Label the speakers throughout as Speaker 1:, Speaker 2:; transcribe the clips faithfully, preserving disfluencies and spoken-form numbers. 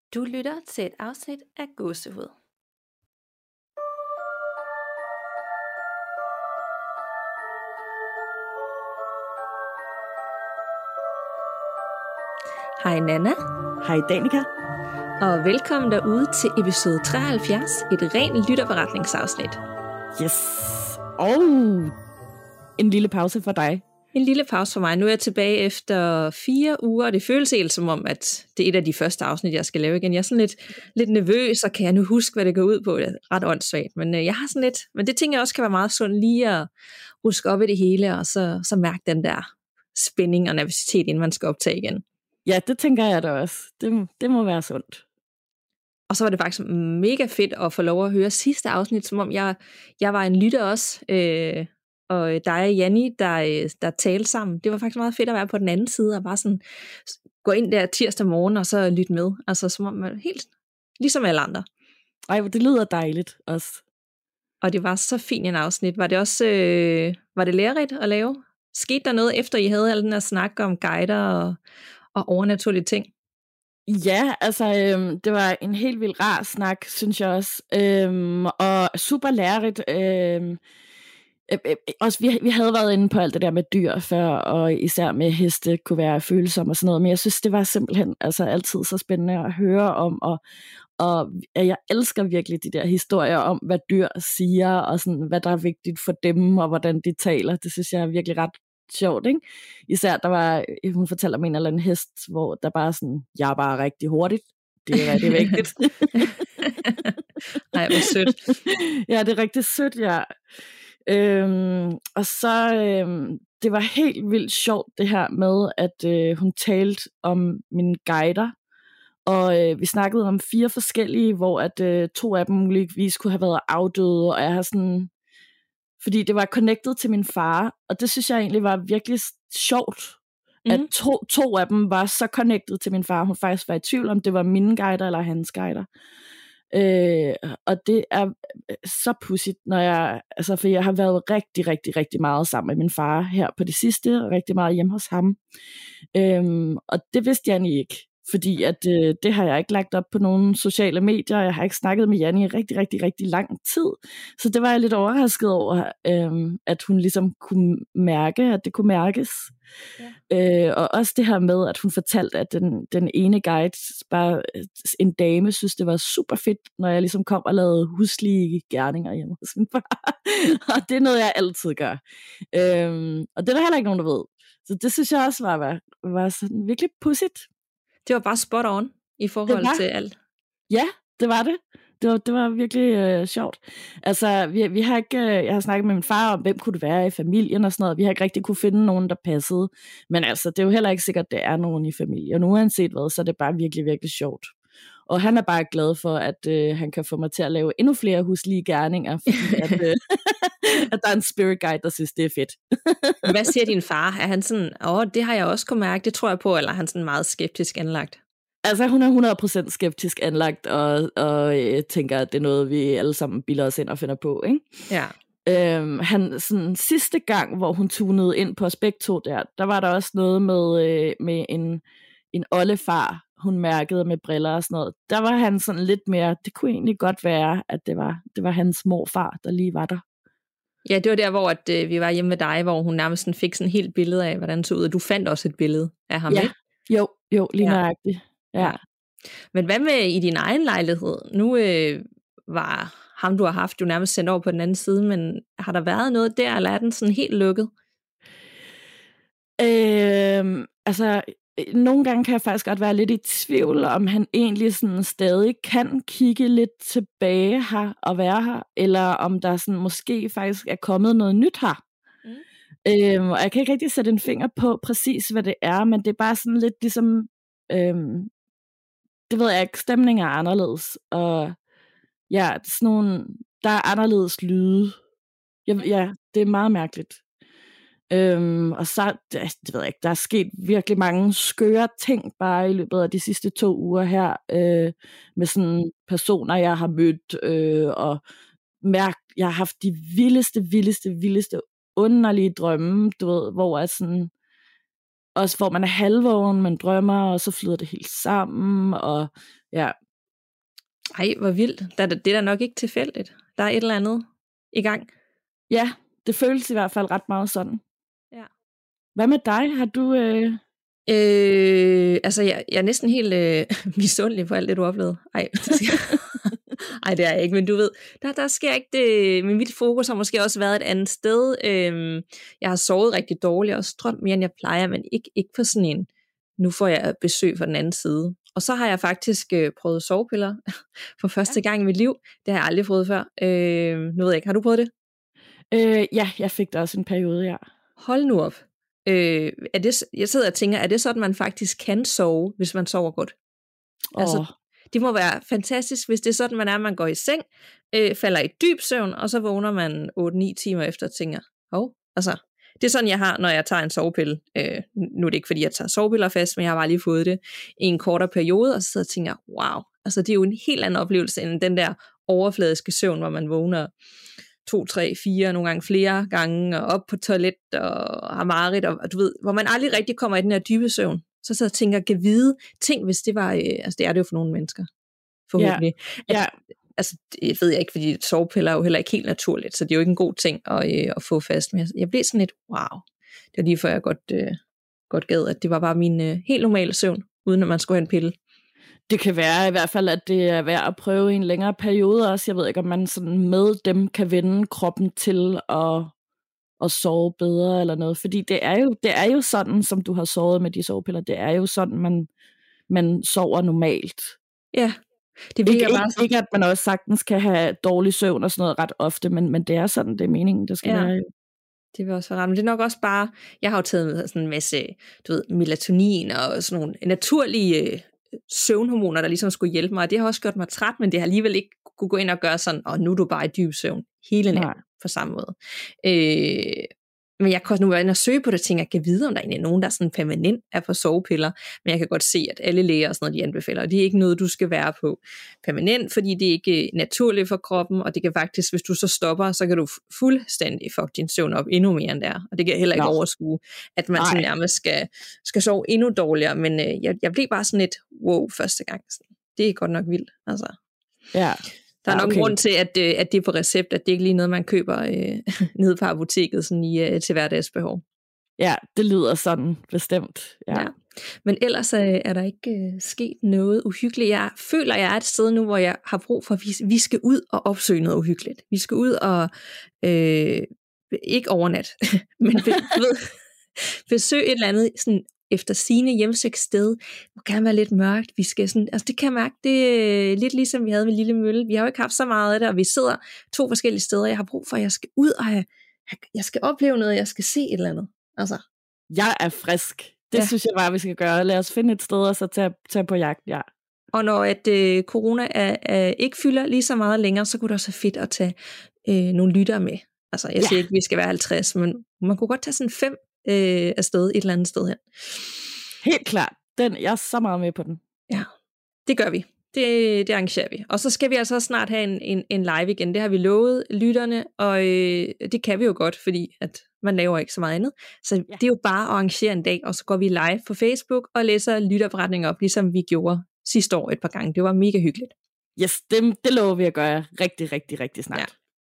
Speaker 1: Du lytter til et afsnit af Gåsehud. Hej Nana.
Speaker 2: Hej Danika.
Speaker 1: Og velkommen derude til episode treoghalvfjerds, et rent lytterberetningsafsnit.
Speaker 2: Yes. Og en lille pause for dig.
Speaker 1: En lille pause for mig. Nu er jeg tilbage efter fire uger, og det føles helt som om, at det er et af de første afsnit, jeg skal lave igen. Jeg er sådan lidt, lidt nervøs, og kan jeg nu huske, hvad det går ud på? Det er ret åndssvagt, men øh, jeg har sådan lidt, men det tænker jeg også kan være meget sundt lige at ruske op i det hele, og så, så mærke den der spænding og nervøsitet, inden man skal optage igen.
Speaker 2: Ja, det tænker jeg da også. Det, det må være sundt.
Speaker 1: Og så var det faktisk mega fedt at få lov at høre sidste afsnit, som om jeg, jeg var en lytter også, øh, og dig og Janni, der, der talte sammen. Det var faktisk meget fedt at være på den anden side, og bare sådan gå ind der tirsdag morgen, og så lytte med. Altså som om man helt, ligesom alle andre.
Speaker 2: Ej, det lyder dejligt også.
Speaker 1: Og det var så fint en afsnit. Var det også, øh, var det lærerigt at lave? Skete der noget, efter I havde al den her snak om guider og, og overnaturlige ting?
Speaker 2: Ja, altså øhm, det var en helt vildt rar snak, synes jeg også. Øhm, og super lærerigt. Øhm, øh, øh, også vi, vi havde været inde på alt det der med dyr før, og især med heste kunne være følsomme og sådan noget, men jeg synes, det var simpelthen altså, altid så spændende at høre om, og, og jeg elsker virkelig de der historier om, hvad dyr siger, og sådan, hvad der er vigtigt for dem, og hvordan de taler. Det synes jeg er virkelig ret sjovt, ikke? Især der var, hun fortæller om en eller anden hest, hvor der bare sådan, jeg er bare rigtig hurtigt. Det er rigtig vigtigt.
Speaker 1: Nej, hvor sødt.
Speaker 2: Ja, det er rigtig sødt, ja. Øhm, og så, øhm, det var helt vildt sjovt det her med, at øh, hun talte om mine guider, og øh, vi snakkede om fire forskellige, hvor at øh, to af dem muligvis kunne have været afdøde, og jeg har sådan, fordi det var connected til min far, og det synes jeg egentlig var virkelig sjovt, mm. at to, to af dem var så connected til min far, hun faktisk var i tvivl om, det var mine guider eller hans guider. Øh, og det er så pudsigt, når jeg, altså for jeg har været rigtig, rigtig, rigtig meget sammen med min far her på det sidste, og rigtig meget hjemme hos ham. Øh, og det vidste Janni ikke. Fordi at øh, det har jeg ikke lagt op på nogle sociale medier, jeg har ikke snakket med Janni i rigtig, rigtig, rigtig lang tid. Så det var jeg lidt overrasket over, øh, at hun ligesom kunne mærke, at det kunne mærkes. Ja. Øh, og også det her med, at hun fortalte, at den, den ene guide, bare en dame, synes det var super fedt, når jeg ligesom kom og lavede huslige gerninger hjemme hos min far. Og det er noget, jeg altid gør. Øh, og det er der heller ikke nogen, der ved. Så det synes jeg også var, var, var sådan virkelig pudsigt.
Speaker 1: Det var bare spot on i forhold til alt.
Speaker 2: Ja, det var det. Det var, det var virkelig øh, sjovt. Altså, vi, vi har ikke, øh, jeg har snakket med min far om, hvem kunne det være i familien og sådan noget. Vi har ikke rigtig kunne finde nogen, der passede. Men altså, det er jo heller ikke sikkert, at det er nogen i familien. Og uanset hvad, så er det bare virkelig, virkelig sjovt. Og han er bare glad for, at øh, han kan få mig til at lave endnu flere huslige gerninger, fordi at, øh, at der er en spirit guide, der synes, det er fedt.
Speaker 1: Hvad siger din far? Er han sådan, åh, det har jeg også kunne mærke, det tror jeg på, eller er han sådan meget skeptisk anlagt?
Speaker 2: Altså, hun er hundrede procent skeptisk anlagt, og, og øh, tænker, at det er noget, vi alle sammen bilder os ind og finder på, ikke?
Speaker 1: Ja.
Speaker 2: Øhm, han, sådan, sidste gang, hvor hun tunede ind på os begge to der, der var der også noget med, øh, med en, en oldefar, hun mærkede med briller og sådan noget. Der var han sådan lidt mere, det kunne egentlig godt være, at det var, det var hans morfar, der lige var der.
Speaker 1: Ja, det var der, hvor at, øh, vi var hjemme med dig, hvor hun nærmest sådan fik sådan et helt billede af, hvordan det så ud, og du fandt også et billede af ham,
Speaker 2: ja.
Speaker 1: ikke?
Speaker 2: Jo, jo, lige
Speaker 1: ja.
Speaker 2: nøjagtigt. Ja. ja.
Speaker 1: Men hvad med i din egen lejlighed? Nu øh, var ham, du har haft, jo nærmest sendt over på den anden side, men har der været noget der, eller er den sådan helt lukket?
Speaker 2: Øhm, altså, nogle gange kan jeg faktisk godt være lidt i tvivl, om han egentlig sådan stadig kan kigge lidt tilbage her og være her, eller om der sådan måske faktisk er kommet noget nyt her. Mm. Øhm, og jeg kan ikke rigtig sætte en finger på præcis, hvad det er, men det er bare sådan lidt ligesom, øhm, det ved jeg ikke, stemningen er anderledes, og ja, sådan nogle, der er anderledes lyde. Jeg, ja, det er meget mærkeligt. Øhm, og så, det, det ved jeg ikke, der er sket virkelig mange skøre ting bare i løbet af de sidste to uger her, øh, med sådan personer, jeg har mødt, øh, og mærkt, jeg har haft de vildeste, vildeste, vildeste, underlige drømme, du ved, hvor jeg sådan, også hvor man er halvvågen, man drømmer, og så flyder det helt sammen, og ja.
Speaker 1: Ej, hvor vildt. Det er, det er da nok ikke tilfældigt. Der er et eller andet i gang.
Speaker 2: Ja, det føles i hvert fald ret meget sådan.
Speaker 1: Ja.
Speaker 2: Hvad med dig? Har du... Øh...
Speaker 1: Øh, altså, jeg, jeg er næsten helt øh, misundelig på alt det, du oplevede. Ej, Ej, det er jeg ikke, men du ved, der, der sker ikke det. Men mit fokus har måske også været et andet sted. Øhm, jeg har sovet rigtig dårligt og strømt mere, end jeg plejer, men ikke, ikke på sådan en, nu får jeg besøg fra den anden side. Og så har jeg faktisk øh, prøvet sovepiller for første gang i mit liv. Det har jeg aldrig prøvet før. Øh, nu ved jeg ikke, har du prøvet det?
Speaker 2: Øh, ja, jeg fik det også en periode, ja.
Speaker 1: Hold nu op. Øh, er det, jeg sidder og tænker, er det sådan, man faktisk kan sove, hvis man sover godt?
Speaker 2: Oh.
Speaker 1: Altså, det må være fantastisk, hvis det er sådan, man er, man går i seng, øh, falder i dyb søvn, og så vågner man otte ni timer efter og tænker, hov, altså, det er sådan, jeg har, når jeg tager en sovepille. Øh, nu er det ikke, fordi jeg tager sovepiller fast, men jeg har bare lige fået det i en kortere periode, og så sidder og tænker, wow, altså det er jo en helt anden oplevelse, end den der overfladiske søvn, hvor man vågner to, tre, fire, nogle gange flere gange, og op på toilet, og har mareridt, og, og du ved, hvor man aldrig rigtig kommer i den her dybe søvn. Så sidder jeg og tænker, kan vide ting, hvis det var, øh, altså det er det jo for nogle mennesker, forhåbentlig.
Speaker 2: Ja.
Speaker 1: At,
Speaker 2: Ja.
Speaker 1: Altså, det ved jeg ikke, fordi sovepiller er jo heller ikke helt naturligt, så det er jo ikke en god ting at, øh, at få fast. Men jeg blev sådan lidt, wow, det var lige før jeg godt, øh, godt gad, at det var bare min øh, helt normale søvn, uden at man skulle have en pille.
Speaker 2: Det kan være i hvert fald, at det er værd at prøve i en længere periode også. Jeg ved ikke, om man sådan med dem kan vende kroppen til at, at sove bedre eller noget. Fordi det er, jo, det er jo sådan, som du har sovet med de sovepiller. Det er jo sådan, man, man sover normalt.
Speaker 1: Ja, det virker
Speaker 2: ikke,
Speaker 1: bare
Speaker 2: ikke, ikke, at man også sagtens kan have dårlig søvn og sådan noget ret ofte, men, men det er sådan, det er meningen, det skal
Speaker 1: ja.
Speaker 2: være.
Speaker 1: Det vil også være rart, men det er nok også bare, jeg har jo taget med sådan en masse, du ved, melatonin og sådan nogle naturlige øh, søvnhormoner, der ligesom skulle hjælpe mig, og det har også gjort mig træt, men det har alligevel ikke kunne gå ind og gøre sådan, og nu er du bare i dyb søvn hele natten på samme måde. Øh, men jeg kan også nu være inde og søge på det, og tænke, jeg kan vide, om der egentlig er nogen, der sådan permanent er på sovepiller, men jeg kan godt se, at alle læger og sådan noget, de anbefaler, og det er ikke noget, du skal være på permanent, fordi det er ikke naturligt for kroppen, og det kan faktisk, hvis du så stopper, så kan du fuldstændig fuck din søvn op endnu mere end der, og det kan heller ikke no. overskue, at man sådan nærmest skal, skal sove endnu dårligere, men øh, jeg, jeg blev bare sådan lidt, wow, første gang. Det er godt nok vildt, altså.
Speaker 2: Ja.
Speaker 1: Der er
Speaker 2: ja,
Speaker 1: nok
Speaker 2: okay.
Speaker 1: en grund til, at, at det er på recept, at det ikke lige er noget, man køber øh, nede på apoteket sådan i, øh, til hverdagsbehov.
Speaker 2: Ja, det lyder sådan bestemt. Ja.
Speaker 1: Ja. Men ellers øh, er der ikke øh, sket noget uhyggeligt. Jeg føler, jeg er et sted nu, hvor jeg har brug for, at vi, vi skal ud og opsøge noget uhyggeligt. Vi skal ud og, øh, ikke overnat, men be, ved, besøge et eller andet sådan efter sigende hjemsøgt sted, må gerne være lidt mørkt. Vi skal sådan, altså det kan jeg mærke, det er lidt ligesom vi havde med Lille Mølle. Vi har jo ikke haft så meget af det, og vi sidder to forskellige steder. Jeg har brug for, at jeg skal ud og have, jeg skal opleve noget, jeg skal se et eller andet. Altså.
Speaker 2: Jeg er frisk. Det ja. synes jeg bare, vi skal gøre. Lad os finde et sted, og så tage, tage på jagt, ja.
Speaker 1: Og når at øh, corona er, er, ikke fylder lige så meget længere, så kunne det også være fedt at tage øh, nogle lyttere med. Altså, jeg ja. siger ikke, at vi skal være halvtreds, men man kunne godt tage sådan fem øh, afsted et eller andet sted her.
Speaker 2: Helt klart. Den, jeg er så meget med på den.
Speaker 1: Ja, det gør vi. Det, det arrangerer vi. Og så skal vi altså snart have en, en, en live igen. Det har vi lovet lytterne, og øh, det kan vi jo godt, fordi at man laver ikke så meget andet. Så ja. Det er jo bare at arrangere en dag, og så går vi live på Facebook og læser lytterberetninger op, ligesom vi gjorde sidste år et par gange. Det var mega hyggeligt.
Speaker 2: Yes, det, det lover vi at gøre rigtig, rigtig, rigtig snart.
Speaker 1: Ja.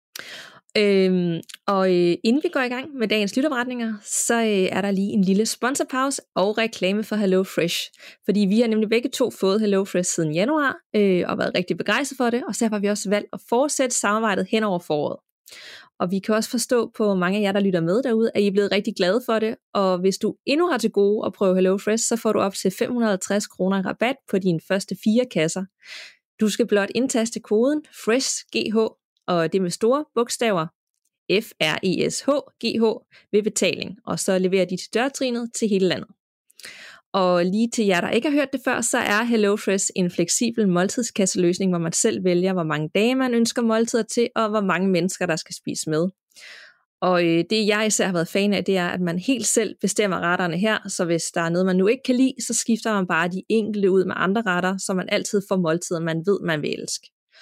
Speaker 1: Øhm, og øh, inden vi går i gang med dagens lytterberetninger, så øh, er der lige en lille sponsorpause og reklame for HelloFresh. Fordi vi har nemlig begge to fået HelloFresh siden januar, øh, og været rigtig begejstret for det, og så har vi også valgt at fortsætte samarbejdet hen over foråret. Og vi kan også forstå på mange af jer, der lytter med derude, at I er blevet rigtig glade for det, og hvis du endnu har til gode at prøve HelloFresh, så får du op til fem hundrede og halvtreds kroner rabat på dine første fire kasser. Du skal blot indtaste koden FRESHGH, og det med store bogstaver, F R E S H G H, ved betaling, og så leverer de til dørtrinet til hele landet. Og lige til jer, der ikke har hørt det før, så er HelloFresh en fleksibel måltidskasseløsning, hvor man selv vælger, hvor mange dage man ønsker måltider til, og hvor mange mennesker, der skal spise med. Og øh, det jeg især har været fan af, det er, at man helt selv bestemmer retterne her, så hvis der er noget, man nu ikke kan lide, så skifter man bare de enkelte ud med andre retter, så man altid får måltider, man ved, man vil elske.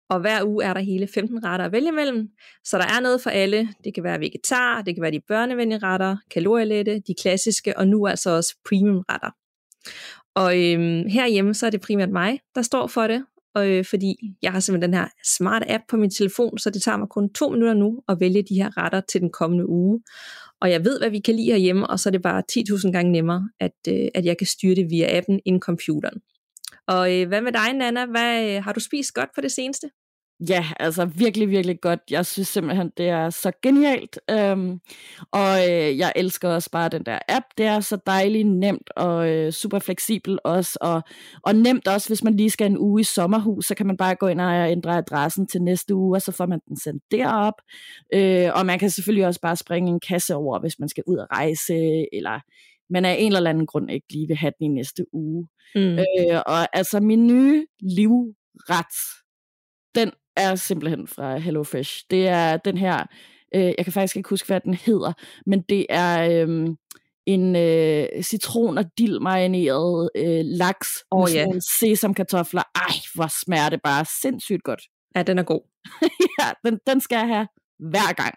Speaker 1: Og hver uge er der hele femten retter at vælge mellem, så der er noget for alle. Det kan være vegetar, det kan være de børnevenlige retter, kalorielette, de klassiske, og nu altså også premium retter. Og øhm, herhjemme, så er det primært mig, der står for det, og, øh, fordi jeg har simpelthen den her smart app på min telefon, så det tager mig kun to minutter nu at vælge de her retter til den kommende uge. Og jeg ved, hvad vi kan lide herhjemme, og så er det bare ti tusind gange nemmere, at, øh, at jeg kan styre det via appen ind i computeren. Og øh, hvad med dig, Nanna? Hvad, øh, har du spist godt på det seneste?
Speaker 2: Ja, altså virkelig, virkelig godt. Jeg synes simpelthen, det er så genialt. Øhm, og øh, jeg elsker også bare den der app. Det er så dejligt, nemt og øh, super fleksibel også. Og, og nemt også, hvis man lige skal en uge i sommerhus, så kan man bare gå ind og ændre adressen til næste uge, og så får man den sendt derop. Øh, og man kan selvfølgelig også bare springe en kasse over, hvis man skal ud og rejse, eller man af en eller anden grund ikke lige vil have den i næste uge. Mm. Øh, og altså min nye livret, den er simpelthen fra HelloFresh. Det er den her, øh, jeg kan faktisk ikke huske, hvad den hedder, men det er øh, en øh, citron- og dild-marineret øh, laks
Speaker 1: oh,
Speaker 2: med
Speaker 1: yeah.
Speaker 2: sesamkartofler. Ej, hvor smager det bare sindssygt godt.
Speaker 1: Ja, den er god.
Speaker 2: ja, den, den skal jeg have hver gang.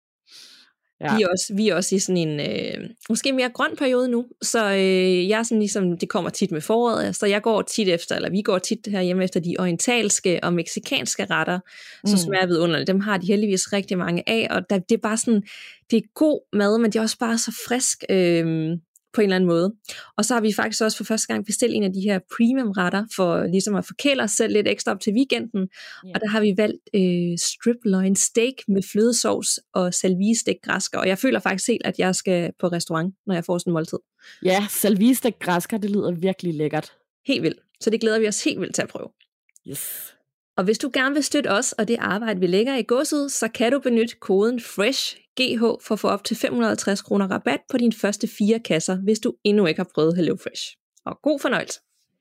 Speaker 1: Ja. Vi, er også, vi er også i sådan en, øh, måske mere grøn periode nu, så øh, jeg er sådan ligesom, det kommer tit med foråret, så jeg går tit efter, eller vi går tit herhjemme efter de orientalske og mexikanske retter, mm. så smager vidunderligt. Dem har de heldigvis rigtig mange af, og der, det er bare sådan, det er god mad, men det er også bare så frisk øh, på en eller anden måde. Og så har vi faktisk også for første gang bestilt en af de her premium retter, for ligesom at forkæle os selv lidt ekstra op til weekenden, yeah. og der har vi valgt øh, strip loin steak med flødesovs og salvie-stegt græsker, og jeg føler faktisk helt, at jeg skal på restaurant, når jeg får sådan en måltid.
Speaker 2: Ja, salvie-stegt græsker, det lyder virkelig lækkert.
Speaker 1: Helt vildt. Så det glæder vi os helt vildt til at prøve.
Speaker 2: Yes.
Speaker 1: Og hvis du gerne vil støtte os og det arbejde, vi lægger i godset, så kan du benytte koden FRESH G H for at få op til fem hundrede og halvtreds kroner rabat på dine første fire kasser, hvis du endnu ikke har prøvet HelloFresh. Og god fornøjelse.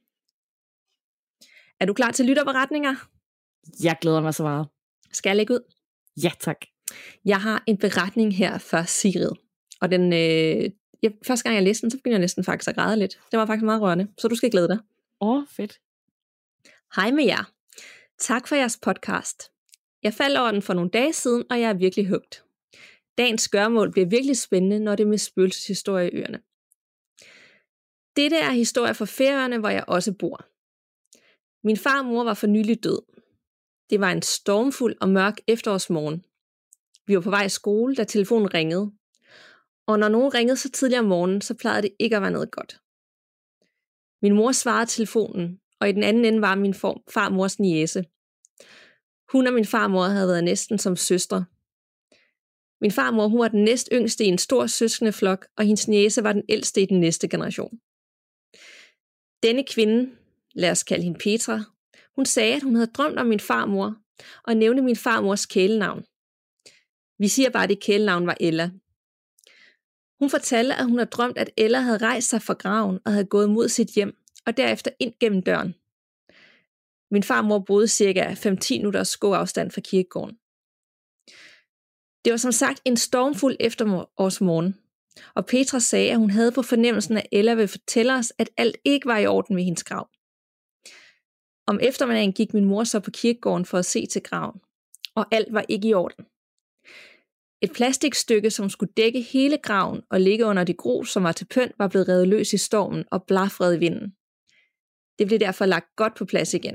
Speaker 1: Er du klar til lytterberetninger?
Speaker 2: Jeg glæder mig så meget.
Speaker 1: Skal jeg lægge ud?
Speaker 2: Ja, tak.
Speaker 1: Jeg har en beretning her fra Sigrid. Og den, øh, jeg, første gang jeg læste den, så begyndte jeg næsten faktisk at græde lidt. Det var faktisk meget rørende, så du skal glæde dig.
Speaker 2: Åh, oh, fedt.
Speaker 1: Hej med jer. Tak for jeres podcast. Jeg faldt over den for nogle dage siden, og jeg er virkelig hugt. Dagens gørmål bliver virkelig spændende, når det er med spøgelseshistorie i øerne. Dette er historie fra Færøerne, hvor jeg også bor. Min far og mor var for nylig død. Det var en stormfuld og mørk efterårsmorgen. Vi var på vej i skole, da telefonen ringede. Og når nogen ringede så tidligt om morgenen, så plejede det ikke at være noget godt. Min mor svarede telefonen, og i den anden ende var min far og mors niece. Hun og min far og mor havde været næsten som søstre. Min far og mor, hun var den næst yngste i en stor søskendeflok, og hendes niece var den ældste i den næste generation. Denne kvinde, lad os kalde hende Petra, hun sagde, at hun havde drømt om min far og mor, og nævnte min far og mors kælenavn. Vi siger bare, at det kælenavn var Ella. Hun fortalte, at hun havde drømt, at Ella havde rejst sig fra graven og havde gået mod sit hjem, og derefter ind gennem døren. Min far og mor boede cirka fem til ti minutters gåafstand fra kirkegården. Det var som sagt en stormfuld efterårsmorgen, og Petra sagde, at hun havde på fornemmelsen, at Ella ville fortælle os, at alt ikke var i orden ved hendes grav. Om eftermiddagen gik min mor så på kirkegården for at se til graven, og alt var ikke i orden. Et plastikstykke, som skulle dække hele graven og ligge under det grus, som var til pynt, var blevet revet løs i stormen og blafret i vinden. Det blev derfor lagt godt på plads igen.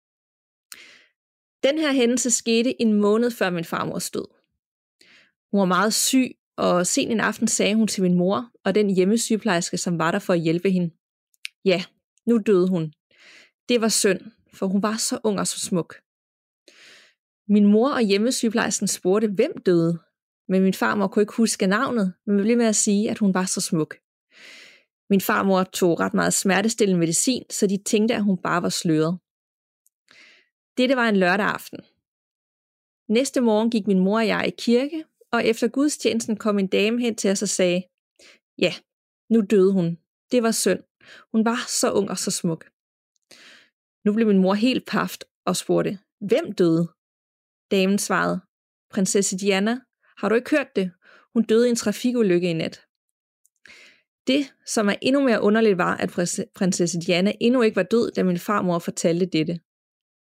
Speaker 1: Den her hændelse skete en måned før min farmors død. Hun var meget syg, og sent en aften sagde hun til min mor og den hjemmesygeplejerske, som var der for at hjælpe hende. Ja, nu døde hun. Det var synd, for hun var så ung og så smuk. Min mor og hjemmesygeplejersken spurgte, hvem døde, men min farmor kunne ikke huske navnet, men blev med at sige, at hun var så smuk. Min farmor tog ret meget smertestillende medicin, så de tænkte, at hun bare var sløret. Dette var en lørdag aften. Næste morgen gik min mor og jeg i kirke, og efter gudstjenesten kom en dame hen til os og sagde, ja, nu døde hun. Det var synd. Hun var så ung og så smuk. Nu blev min mor helt paft og spurgte, hvem døde? Damen svarede, prinsesse Diana, har du ikke hørt det? Hun døde i en trafikulykke i nat. Det, som er endnu mere underligt, var, at prinsesse Diana endnu ikke var død, da min farmor fortalte dette.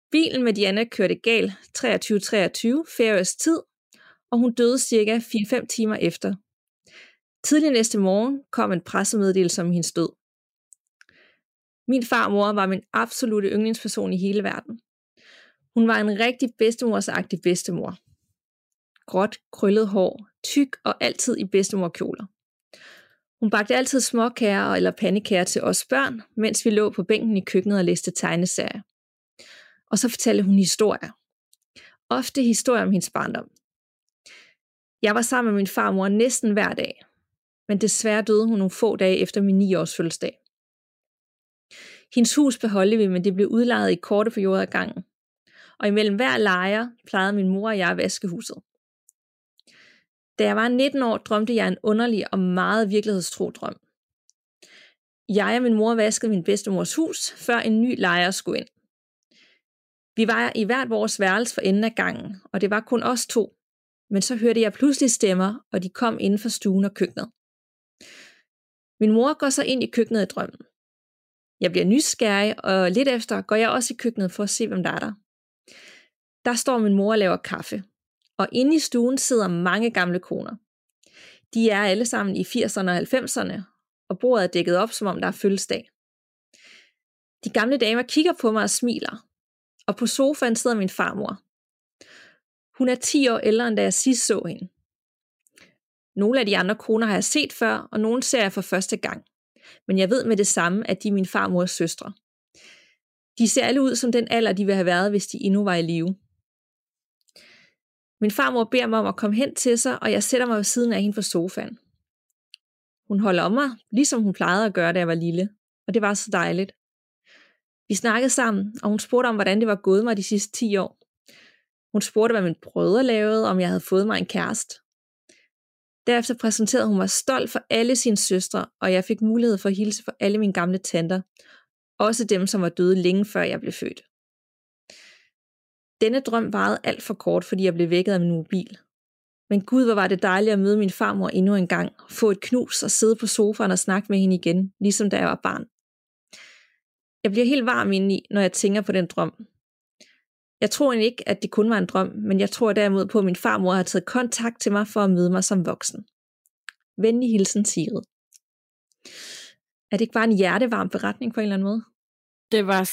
Speaker 1: Bilen med Diana kørte galt treogtyve treogtyve færøsk tid, og hun døde cirka fire til fem timer efter. Tidlig næste morgen kom en pressemeddelelse om hendes død. Min farmor var min absolutte yndlingsperson i hele verden. Hun var en rigtig bedstemorsagtig bedstemor. Gråt, krøllet hår, tyk og altid i bedstemorkjoler. Hun bagte altid småkager eller pandekager til os børn, mens vi lå på bænken i køkkenet og læste tegneserier. Og så fortalte hun historier. Ofte historier om hendes barndom. Jeg var sammen med min farmor næsten hver dag, men desværre døde hun nogle få dage efter min ni års fødselsdag. Hendes hus beholdte vi, men det blev udlejet i korte perioder af gangen. Og imellem hver lejer plejede min mor og jeg at vaske huset. Da jeg var nitten år, drømte jeg en underlig og meget virkelighedstro drøm. Jeg og min mor vaskede min bedstemors hus, før en ny lejer skulle ind. Vi var i hvert vores værelse for enden af gangen, og det var kun os to. Men så hørte jeg pludselig stemmer, og de kom inden for stuen og køkkenet. Min mor går så ind i køkkenet i drømmen. Jeg bliver nysgerrig, og lidt efter går jeg også i køkkenet for at se, hvem der er der. Der står min mor og laver kaffe, og inde i stuen sidder mange gamle koner. De er alle sammen i firserne og halvfemserne, og bordet er dækket op, som om der er fødselsdag. De gamle damer kigger på mig og smiler, og på sofaen sidder min farmor. Hun er ti år ældre, end da jeg sidst så hende. Nogle af de andre koner har jeg set før, og nogle ser jeg for første gang. Men jeg ved med det samme, at de er min farmors søstre. De ser alle ud som den alder, de ville have været, hvis de endnu var i live. Min farmor beder mig om at komme hen til sig, og jeg sætter mig ved siden af hende på sofaen. Hun holder om mig, ligesom hun plejede at gøre, da jeg var lille, og det var så dejligt. Vi snakkede sammen, og hun spurgte om, hvordan det var gået mig de sidste ti år. Hun spurgte, hvad mine brødre lavede, om jeg havde fået mig en kæreste. Derefter præsenterede hun mig stolt for alle sine søstre, og jeg fik mulighed for at hilse for alle mine gamle tanter, også dem, som var døde længe før jeg blev født. Denne drøm varede alt for kort, fordi jeg blev vækket af min mobil. Men gud, hvor var det dejligt at møde min farmor endnu en gang, få et knus og sidde på sofaen og snakke med hende igen, ligesom da jeg var barn. Jeg bliver helt varm indeni, når jeg tænker på den drøm. Jeg tror egentlig ikke, at det kun var en drøm, men jeg tror derimod på, at min farmor har taget kontakt til mig for at møde mig som voksen. Venlig hilsen, Sigrid. Er det ikke bare en hjertevarm beretning på en eller anden måde?
Speaker 2: Det var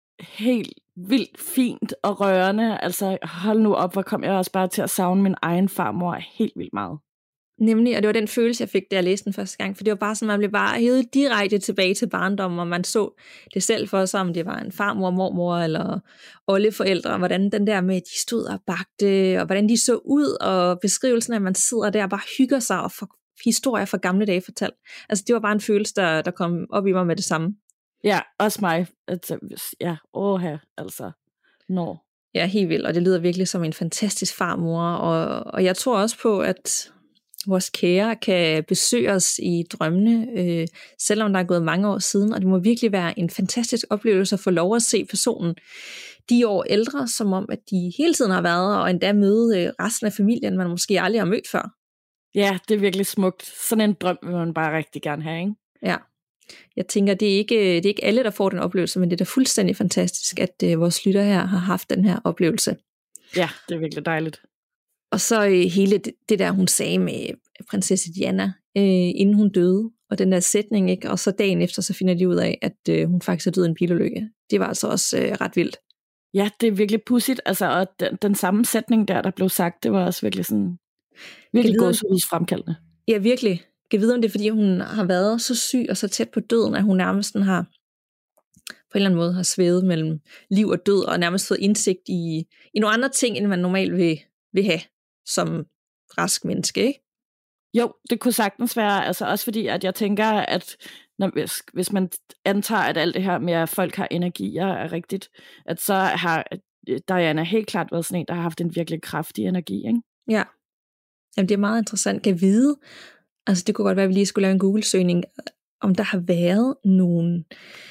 Speaker 2: helt vildt fint og rørende. Altså, hold nu op, hvor kom jeg også bare til at savne min egen farmor helt vildt meget.
Speaker 1: Nemlig, og det var den følelse, jeg fik, da jeg læste den første gang, for det var bare sådan, man blev bare hævet direkte tilbage til barndommen, og man så det selv for sig, om det var en farmor, mormor eller oldeforældre, hvordan den der med, de stod og bagte, og hvordan de så ud, og beskrivelsen af, at man sidder der og bare hygger sig og får historier fra gamle dage fortalt. Altså, det var bare en følelse, der, der kom op i mig med det samme.
Speaker 2: Ja, også mig. Altså, ja, åh her, altså, nå.
Speaker 1: Ja, helt vildt, og det lyder virkelig som en fantastisk farmor, og, og jeg tror også på, at vores kære kan besøge os i drømmene, øh, selvom der er gået mange år siden, og det må virkelig være en fantastisk oplevelse at få lov at se personen de år ældre, som om, at de hele tiden har været, og endda møde øh, resten af familien, man måske aldrig har mødt før.
Speaker 2: Ja, det er virkelig smukt. Sådan en drøm vil man bare rigtig gerne have, ikke?
Speaker 1: Ja. Jeg tænker, det er ikke, det er ikke alle, der får den oplevelse, men det er da fuldstændig fantastisk, at øh, vores lytter her har haft den her oplevelse.
Speaker 2: Ja, det er virkelig dejligt.
Speaker 1: Og så øh, hele det, det der, hun sagde med prinsesse Diana, øh, inden hun døde, og den der sætning, ikke? Og så dagen efter, så finder de ud af, at øh, hun faktisk er død i en bilulykke. Det var altså også øh, ret vildt.
Speaker 2: Ja, det er virkelig pudsigt, altså, og den, den samme sætning der, der blev sagt, det var også virkelig sådan, virkelig gåsehudsfremkaldende.
Speaker 1: Ja, virkelig. Jeg ved, om det er, fordi hun har været så syg og så tæt på døden, at hun nærmest har på en eller anden måde har svævet mellem liv og død, og nærmest fået indsigt i, i nogle andre ting, end man normalt vil, vil have som rask menneske, ikke?
Speaker 2: Jo, det kunne sagtens være, altså også fordi, at jeg tænker, at når, hvis, hvis man antager, at alt det her med, at folk har energier er rigtigt, at så har Diana helt klart været sådan en, der har haft en virkelig kraftig energi, ikke?
Speaker 1: Ja, jamen det er meget interessant. Kan vide, altså det kunne godt være, at vi lige skulle lave en Google-søgning, om der har været nogle,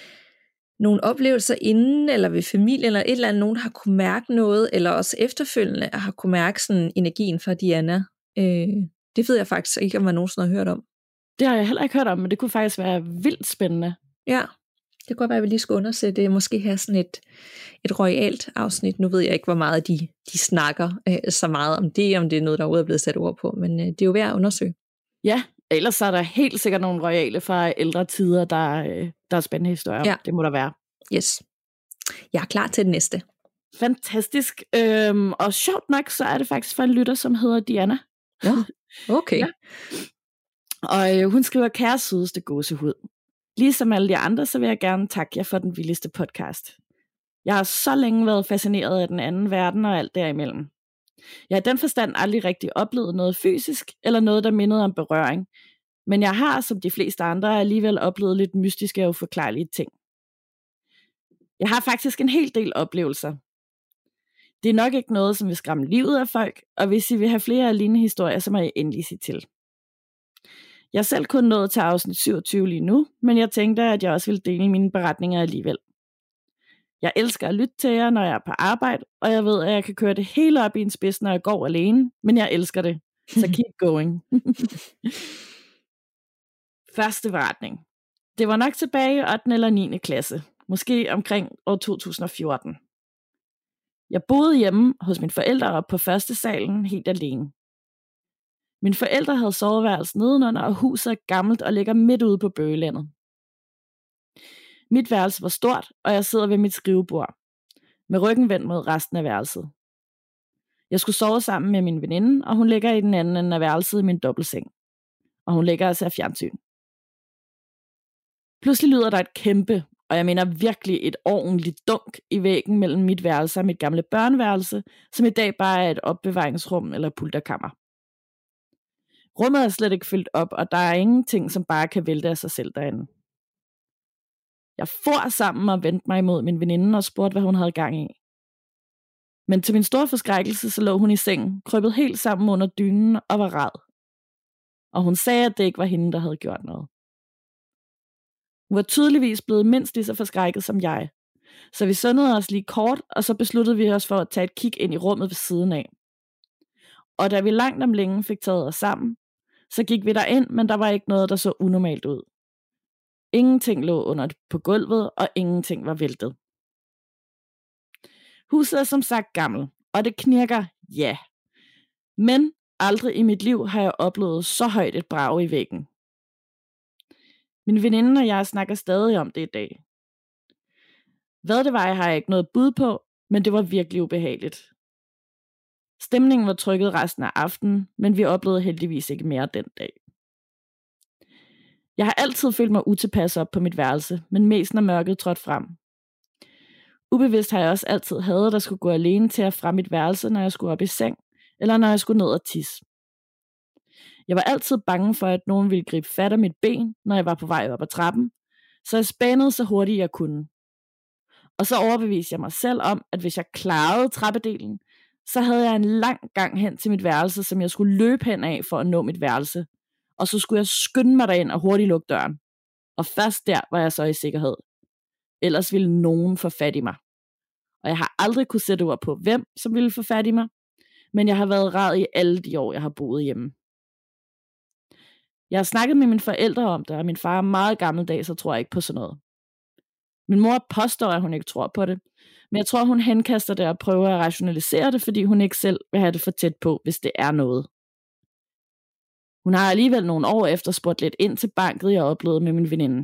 Speaker 1: nogle oplevelser inden, eller ved familien, eller et eller andet, nogen der har kunne mærke noget, eller også efterfølgende har kunne mærke sådan energien fra Diana. Øh, det ved jeg faktisk ikke, om man nogensinde har hørt om.
Speaker 2: Det har jeg heller ikke hørt om, men det kunne faktisk være vildt spændende.
Speaker 1: Ja, Det kunne være, at vi lige skulle undersøge det. Måske have sådan et, et royalt afsnit. Nu ved jeg ikke, hvor meget de, de snakker øh, så meget om det, om det er noget, der overhovedet er blevet sat ord på. Men øh, det er jo værd at undersøge.
Speaker 2: Ja, ellers er der helt sikkert nogle royale fra ældre tider, der, øh, der er spændende historier. Ja. Det må der være.
Speaker 1: Yes. Jeg er klar til det næste.
Speaker 2: Fantastisk. Øhm, og sjovt nok, så er det faktisk fra en lytter, som hedder Diana.
Speaker 1: Ja, okay. Ja.
Speaker 2: Og øh, hun skriver, kære sødeste gåsehud. Ligesom alle de andre, så vil jeg gerne takke jer for den vildeste podcast. Jeg har så længe været fascineret af den anden verden og alt derimellem. Jeg har i den forstand aldrig rigtig oplevet noget fysisk, eller noget, der mindede om berøring. Men jeg har, som de fleste andre, alligevel oplevet lidt mystiske og uforklarlige ting. Jeg har faktisk en hel del oplevelser. Det er nok ikke noget, som vil skræmme livet af folk, og hvis I vil have flere af lignende historier, så må I endelig sige til. Jeg er selv kun nået til afsnit syvogtyve lige nu, men jeg tænkte, at jeg også vil dele mine beretninger alligevel. Jeg elsker at lytte til jer, når jeg er på arbejde, og jeg ved, at jeg kan køre det hele op i en spids, når jeg går alene, men jeg elsker det. Så keep going. Første beretning. Det var nok tilbage i ottende eller niende klasse, måske omkring år to tusind og fjorten. Jeg boede hjemme hos mine forældre oppe på første salen helt alene. Mine forældre havde soveværelse nedenunder, og huset er gammelt og ligger midt ude på bøgelandet. Mit værelse var stort, og jeg sidder ved mit skrivebord, med ryggen vendt mod resten af værelset. Jeg skulle sove sammen med min veninde, og hun ligger i den anden ende af værelset i min dobbeltseng. Og hun ligger og ser fjernsyn. Pludselig lyder der et kæmpe, og jeg mener virkelig et ordentligt dunk i væggen mellem mit værelse og mit gamle børneværelse, som i dag bare er et opbevaringsrum eller pulterkammer. Rummet er slet ikke fyldt op, og der er ingenting, som bare kan vælte af sig selv derinde. Jeg for sammen og vendte mig imod min veninde og spurgte, hvad hun havde gang i. Men til min store forskrækkelse, så lå hun i sengen, krøbet helt sammen under dynen og var ræd. Og hun sagde, at det ikke var hende, der havde gjort noget. Hun var tydeligvis blevet mindst lige så forskrækket som jeg. Så vi sundede os lige kort, og så besluttede vi os for at tage et kig ind i rummet ved siden af. Og da vi langt om længe fik taget os sammen, så gik vi derind, men der var ikke noget, der så unormalt ud. Ingenting lå under på gulvet, og ingenting var væltet. Huset er som sagt gammel, og det knirker, ja. Men aldrig i mit liv har jeg oplevet så højt et brag i væggen. Min veninde og jeg snakker stadig om det i dag. Hvad det var, har jeg ikke noget bud på, men det var virkelig ubehageligt. Stemningen var trykket resten af aftenen, men vi oplevede heldigvis ikke mere den dag. Jeg har altid følt mig utilpas op på mit værelse, men mest når mørket trådte frem. Ubevidst har jeg også altid hadet, at der skulle gå alene til at fra mit værelse, når jeg skulle op i seng, eller når jeg skulle ned og tisse. Jeg var altid bange for, at nogen ville gribe fat af mit ben, når jeg var på vej op ad trappen, så jeg spænede så hurtigt jeg kunne. Og så overbeviste jeg mig selv om, at hvis jeg klarede trappedelen, så havde jeg en lang gang hen til mit værelse, som jeg skulle løbe hen af for at nå mit værelse. Og så skulle jeg skynde mig derind og hurtigt lukke døren. Og først der var jeg så i sikkerhed. Ellers ville nogen få fat i mig. Og jeg har aldrig kunne sætte ord på, hvem som ville få fat i mig. Men jeg har været ræd i alle de år, jeg har boet hjemme. Jeg har snakket med mine forældre om det, og min far er meget gammeldags, så tror jeg ikke på sådan noget. Min mor påstår, at hun ikke tror på det. Men jeg tror, hun henkaster det og prøver at rationalisere det, fordi hun ikke selv vil have det for tæt på, hvis det er noget. Hun har alligevel nogle år efter spurgt lidt ind til banket, jeg oplevede med min veninde.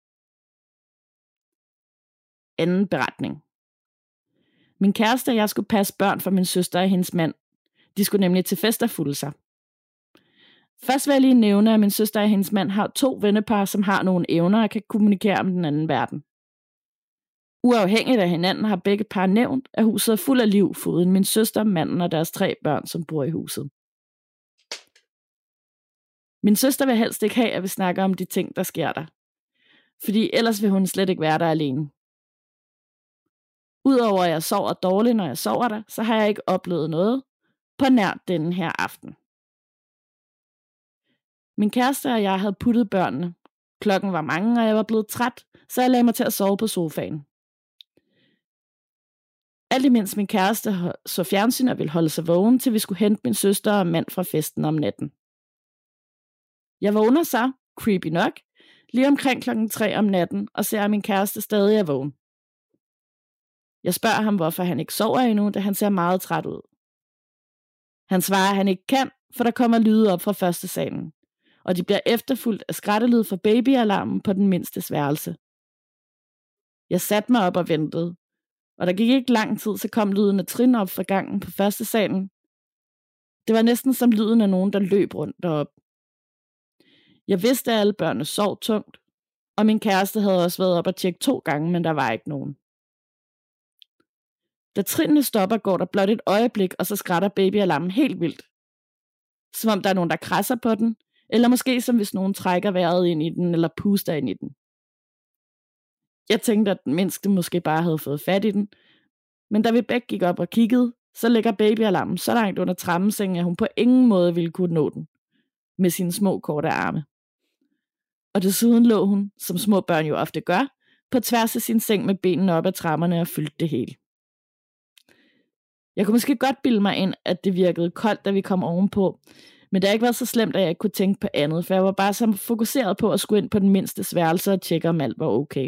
Speaker 2: Anden beretning. Min kæreste og jeg skulle passe børn for min søster og hendes mand. De skulle nemlig til fest og fulde sig. Først vil jeg lige nævne, at min søster og hendes mand har to vennepar, som har nogle evner og kan kommunikere om den anden verden. Uafhængigt af hinanden har begge par nævnt, at huset er fuld af liv, foruden min søster, manden og deres tre børn, som bor i huset. Min søster vil helst ikke have, at vi snakker om de ting, der sker der. Fordi ellers vil hun slet ikke være der alene. Udover at jeg sover dårligt, når jeg sover der, så har jeg ikke oplevet noget på nær denne her aften. Min kæreste og jeg havde puttet børnene. Klokken var mange, og jeg var blevet træt, så jeg lagde mig til at sove på sofaen. Alt imens min kæreste så fjernsyn og ville holde sig vågen, til vi skulle hente min søster og mand fra festen om natten. Jeg vågner så, creepy nok, lige omkring klokken tre om natten, og ser, at min kæreste stadig er vågen. Jeg spørger ham, hvorfor han ikke sover endnu, da han ser meget træt ud. Han svarer, at han ikke kan, for der kommer lyde op fra første salen, og de bliver efterfulgt af skrattelyd fra babyalarmen på den mindste værelse. Jeg satte mig op og ventede, og der gik ikke lang tid, så kom lyden af trin op fra gangen på første salen. Det var næsten som lyden af nogen, der løb rundt derop. Jeg vidste, at alle børnene sov tungt, og min kæreste havde også været op og tjekke to gange, men der var ikke nogen. Da trinene stopper, går der blot et øjeblik, og så skrætter babyalarmen helt vildt. Som om der er nogen, der krasser på den, eller måske som hvis nogen trækker vejret ind i den, eller puster ind i den. Jeg tænkte, at den mindste måske bare havde fået fat i den, men da vi begge gik op og kiggede, så ligger babyalarmen så langt under trammesengen, at hun på ingen måde ville kunne nå den, med sine små korte arme. Og desuden lå hun, som små børn jo ofte gør, på tværs af sin seng med benene op ad trammerne og fyldte det hele. Jeg kunne måske godt bilde mig ind, at det virkede koldt, da vi kom ovenpå, men det har ikke været så slemt, at jeg ikke kunne tænke på andet, for jeg var bare så fokuseret på at skulle ind på den mindste værelse og tjekke, om alt var okay.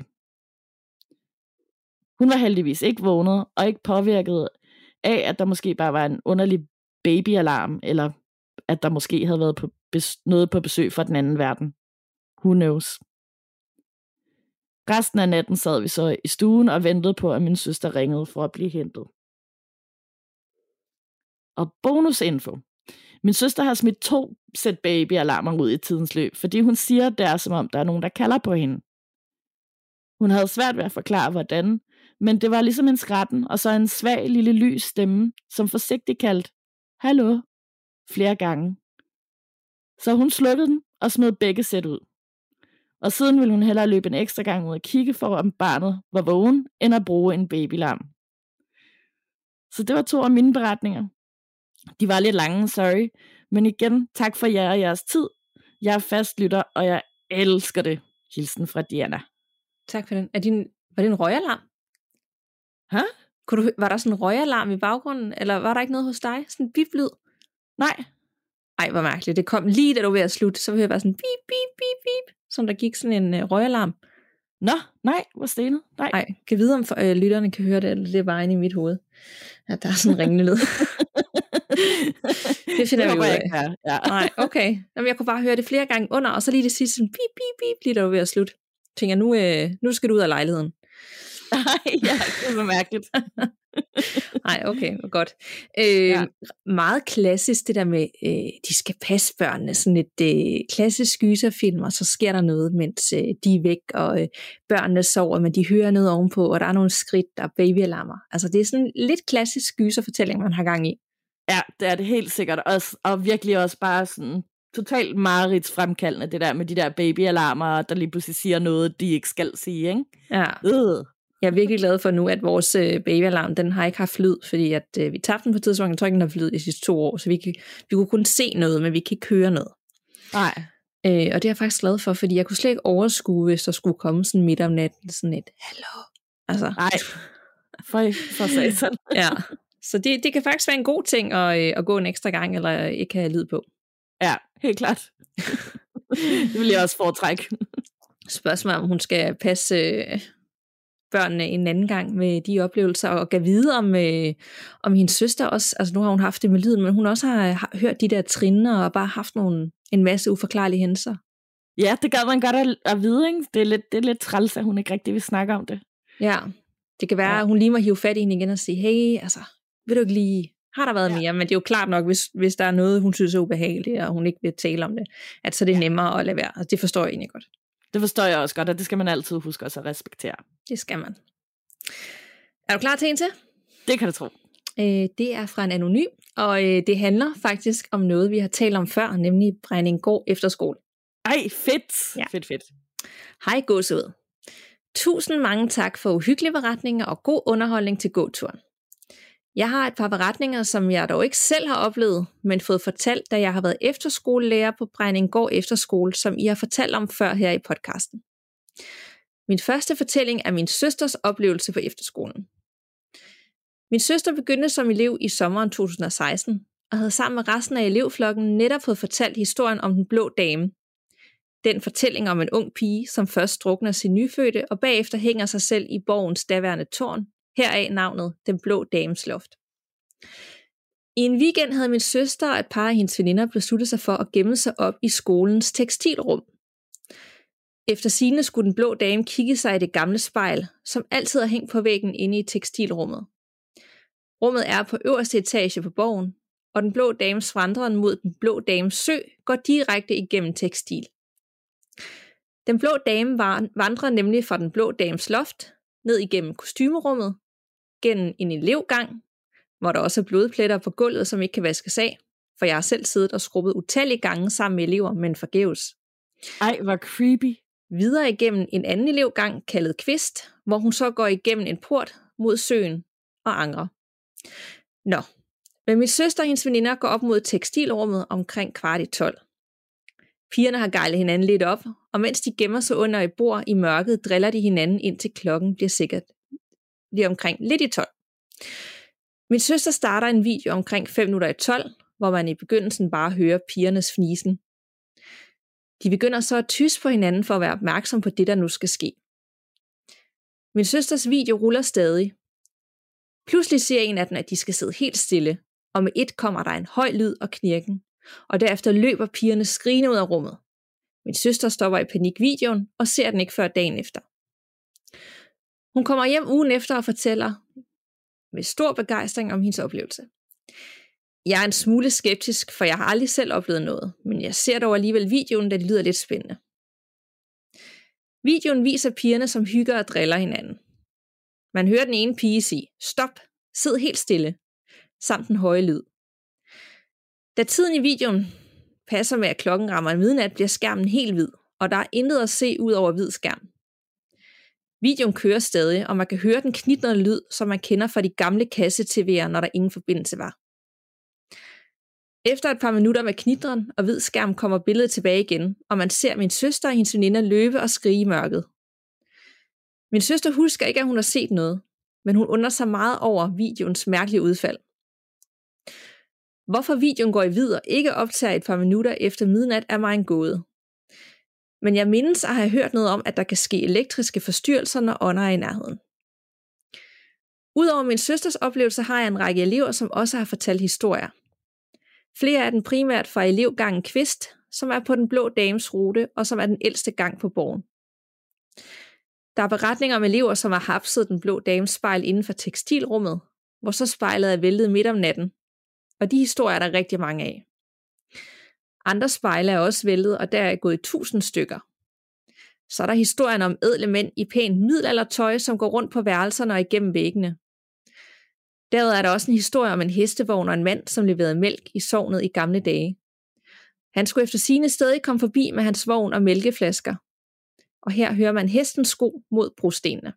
Speaker 2: Hun var heldigvis ikke vågnet, og ikke påvirket af, at der måske bare var en underlig babyalarm, eller at der måske havde været på bes- noget på besøg fra den anden verden. Who knows? Resten af natten sad vi så i stuen og ventede på, at min søster ringede for at blive hentet. Og bonusinfo. Min søster har smidt to sæt babyalarmer ud i tidens løb, fordi hun siger, at det er som om, der er nogen, der kalder på hende. Hun havde svært ved at forklare, hvordan, men det var ligesom en skrætten, og så en svag lille lys stemme, som forsigtigt kaldte, hallo, flere gange. Så hun slukkede den og smed begge sæt ud. Og siden ville hun hellere løbe en ekstra gang ud og kigge for, om barnet var vågen, end at bruge en babylarm. Så det var to af mine beretninger. De var lidt lange, sorry. Men igen, tak for jer og jeres tid. Jeg er fastlytter, og jeg elsker det. Hilsen fra Diana.
Speaker 1: Tak for den. Er din, var det en røgalarm?
Speaker 2: Hæ?
Speaker 1: Kunne du, var der sådan en røgalarm i baggrunden, eller var der ikke noget hos dig? Sådan en biplyd?
Speaker 2: Nej.
Speaker 1: Ej, hvor mærkeligt. Det kom lige, da du var ved at slutte, så ville jeg være sådan bip, bip, bip, bip, som der gik sådan en uh, røgalarm.
Speaker 2: Nå, nej, hvor stenet. Nej.
Speaker 1: Ej, kan vide, om øh, lytterne kan høre det, eller det er bare inde i mit hoved. At der er sådan en ringende lyd. Det finder det vi ud af.
Speaker 2: Ikke, ja. Ja.
Speaker 1: Nej, okay. Jamen, jeg kunne bare høre det flere gange under, og så lige det sidste sådan bip, bip, bip, lige da du var ved at slutte. Tænker, nu, øh, nu skal du ud af lejligheden.
Speaker 2: Nej, ja, det var mærkeligt.
Speaker 1: Nej, okay, godt. Øh,
Speaker 2: Ja.
Speaker 1: Meget klassisk det der med, øh, de skal passe børnene, sådan et øh, klassisk gyserfilm, og så sker der noget, mens øh, de er væk, og øh, børnene sover, men de hører noget ovenpå, og der er nogle skridt, der er babyalarmer. Altså det er sådan en lidt klassisk gyserfortælling, man har gang i.
Speaker 2: Ja, det er det helt sikkert. Også, og virkelig også bare sådan totalt mareridsfremkaldende, det der med de der babyalarmer, der lige pludselig siger noget, de ikke skal sige, ikke?
Speaker 1: Ja.
Speaker 2: Øh.
Speaker 1: Jeg er virkelig glad for nu, at vores øh, babyalarm, den har ikke haft lyd, fordi at, øh, vi tabte den på tidspunkt, jeg tror ikke, den har haft lyd i de sidste to år, så vi, kan, vi kunne kun se noget, men vi kan ikke høre noget.
Speaker 2: Nej.
Speaker 1: Øh, og det er jeg faktisk glad for, fordi jeg kunne slet ikke overskue, hvis der skulle komme sådan midt om natten, sådan et, hallo. Altså.
Speaker 2: Nej. For, for satan.
Speaker 1: Ja, så det, det kan faktisk være en god ting at, øh, at gå en ekstra gang, eller ikke have lyd på.
Speaker 2: Ja, helt klart. Det vil jeg også foretrække.
Speaker 1: Spørgsmålet om hun skal passe øh, børnene en anden gang med de oplevelser, og gav vide om, øh, om hendes søster også, altså nu har hun haft det med lyden, men hun også har, har hørt de der trinner, og bare haft nogle, en masse uforklarlige hændelser.
Speaker 2: Ja, det gør man godt at, at vide, ikke? Det er lidt, det er lidt træls, at hun ikke rigtig vil snakke om det.
Speaker 1: Ja, det kan være, ja. At hun lige må hive fat i hende igen og sige, hey, altså, vil du ikke lige, har der været ja. mere? Men det er jo klart nok, hvis, hvis der er noget, hun synes er ubehageligt, og hun ikke vil tale om det, at så er det ja. nemmere at lade være. Altså, det forstår jeg egentlig godt.
Speaker 2: Det forstår jeg også godt, og det skal man altid huske også at respektere.
Speaker 1: Det skal man. Er du klar til en til?
Speaker 2: Det kan du tro.
Speaker 1: Øh, det er fra en anonym, og øh, det handler faktisk om noget, vi har talt om før, nemlig Brændinggård Efterskole.
Speaker 2: Ej, fedt.
Speaker 1: Ja.
Speaker 2: Fedt, fedt.
Speaker 1: Hej gåsehud. Tusind mange tak for uhyggelige beretninger og god underholdning til gåturen. Jeg har et par beretninger, som jeg dog ikke selv har oplevet, men fået fortalt, da jeg har været efterskolelærer på Brændinggård Efterskole, som I har fortalt om før her i podcasten. Min første fortælling er min søsters oplevelse på efterskolen. Min søster begyndte som elev i sommeren to tusind og seksten, og havde sammen med resten af elevflokken netop fået fortalt historien om den blå dame. Den fortælling om en ung pige, som først drukner sin nyfødte, og bagefter hænger sig selv i borgens daværende tårn, heraf navnet Den Blå Dames Loft. I en weekend havde min søster og et par af hendes veninder besluttet sig for at gemme sig op i skolens tekstilrum. Efter sigende skulle den blå dame kigge sig i det gamle spejl, som altid er hængt på væggen inde i tekstilrummet. Rummet er på øverste etage på borgen, og den blå dames vandren mod den blå dames sø går direkte igennem tekstil. Den blå dame vandrer nemlig fra den blå dames loft, ned igennem kostymerummet, gennem en elevgang, hvor der også er blodpletter på gulvet, som ikke kan vaskes af, for jeg har selv siddet og skrubbet utallige gange sammen med elever, men forgæves.
Speaker 2: Ej, hvor creepy.
Speaker 1: Videre igennem en anden elevgang, kaldet kvist, hvor hun så går igennem en port mod søen og angrer. Nå, men min søster og hendes veninder går op mod tekstilrummet omkring kvart i tolv. Pigerne har gejlet hinanden lidt op, og mens de gemmer sig under et bord i mørket, driller de hinanden indtil klokken bliver sikkert lige omkring lidt i tolv. Min søster starter en video omkring fem minutter i tolv, hvor man i begyndelsen bare hører pigernes fnisen. De begynder så at tysse på hinanden for at være opmærksom på det, der nu skal ske. Min søsters video ruller stadig. Pludselig siger en af dem, at de skal sidde helt stille, og med et kommer der en høj lyd og knirken, og derefter løber pigerne skrigende ud af rummet. Min søster stopper i panik videoen og ser den ikke før dagen efter. Hun kommer hjem ugen efter og fortæller med stor begejstring om hendes oplevelse. Jeg er en smule skeptisk, for jeg har aldrig selv oplevet noget, men jeg ser dog alligevel videoen, da det lyder lidt spændende. Videoen viser pigerne, som hygger og driller hinanden. Man hører den ene pige sige, stop, sid helt stille, samt den høje lyd. Da tiden i videoen passer med, at klokken rammer midnat, bliver skærmen helt hvid, og der er intet at se ud over hvid skærm. Videoen kører stadig, og man kan høre den knitrende lyd, som man kender fra de gamle kasse-T V'er, når der ingen forbindelse var. Efter et par minutter med knitren og hvid skærm kommer billedet tilbage igen, og man ser min søster og hendes veninder løbe og skrige i mørket. Min søster husker ikke, at hun har set noget, men hun undrer sig meget over videoens mærkelige udfald. Hvorfor videoen går i hvid og ikke optager et par minutter efter midnat er mig en gåde. Men jeg mindes at have hørt noget om, at der kan ske elektriske forstyrrelser, når ånder er i nærheden. Udover min søsters oplevelse har jeg en række elever, som også har fortalt historier. Flere af dem primært fra elevgangen Kvist, som er på den blå dames rute, og som er den ældste gang på borgen. Der er beretninger om elever, som har hapset den blå dames spejl inden for tekstilrummet, hvor så spejlet er væltet midt om natten. Og de historier er der rigtig mange af. Andre spejle er også væltet, og der er gået i tusind stykker. Så er der historien om ædle mænd i pænt middelaldertøj, som går rundt på værelserne og igennem væggene. Derudover er der også en historie om en hestevogn og en mand, som leverede mælk i sognet i gamle dage. Han skulle efter sigende stadig komme forbi med hans vogn og mælkeflasker. Og her hører man hestens sko mod brostenene.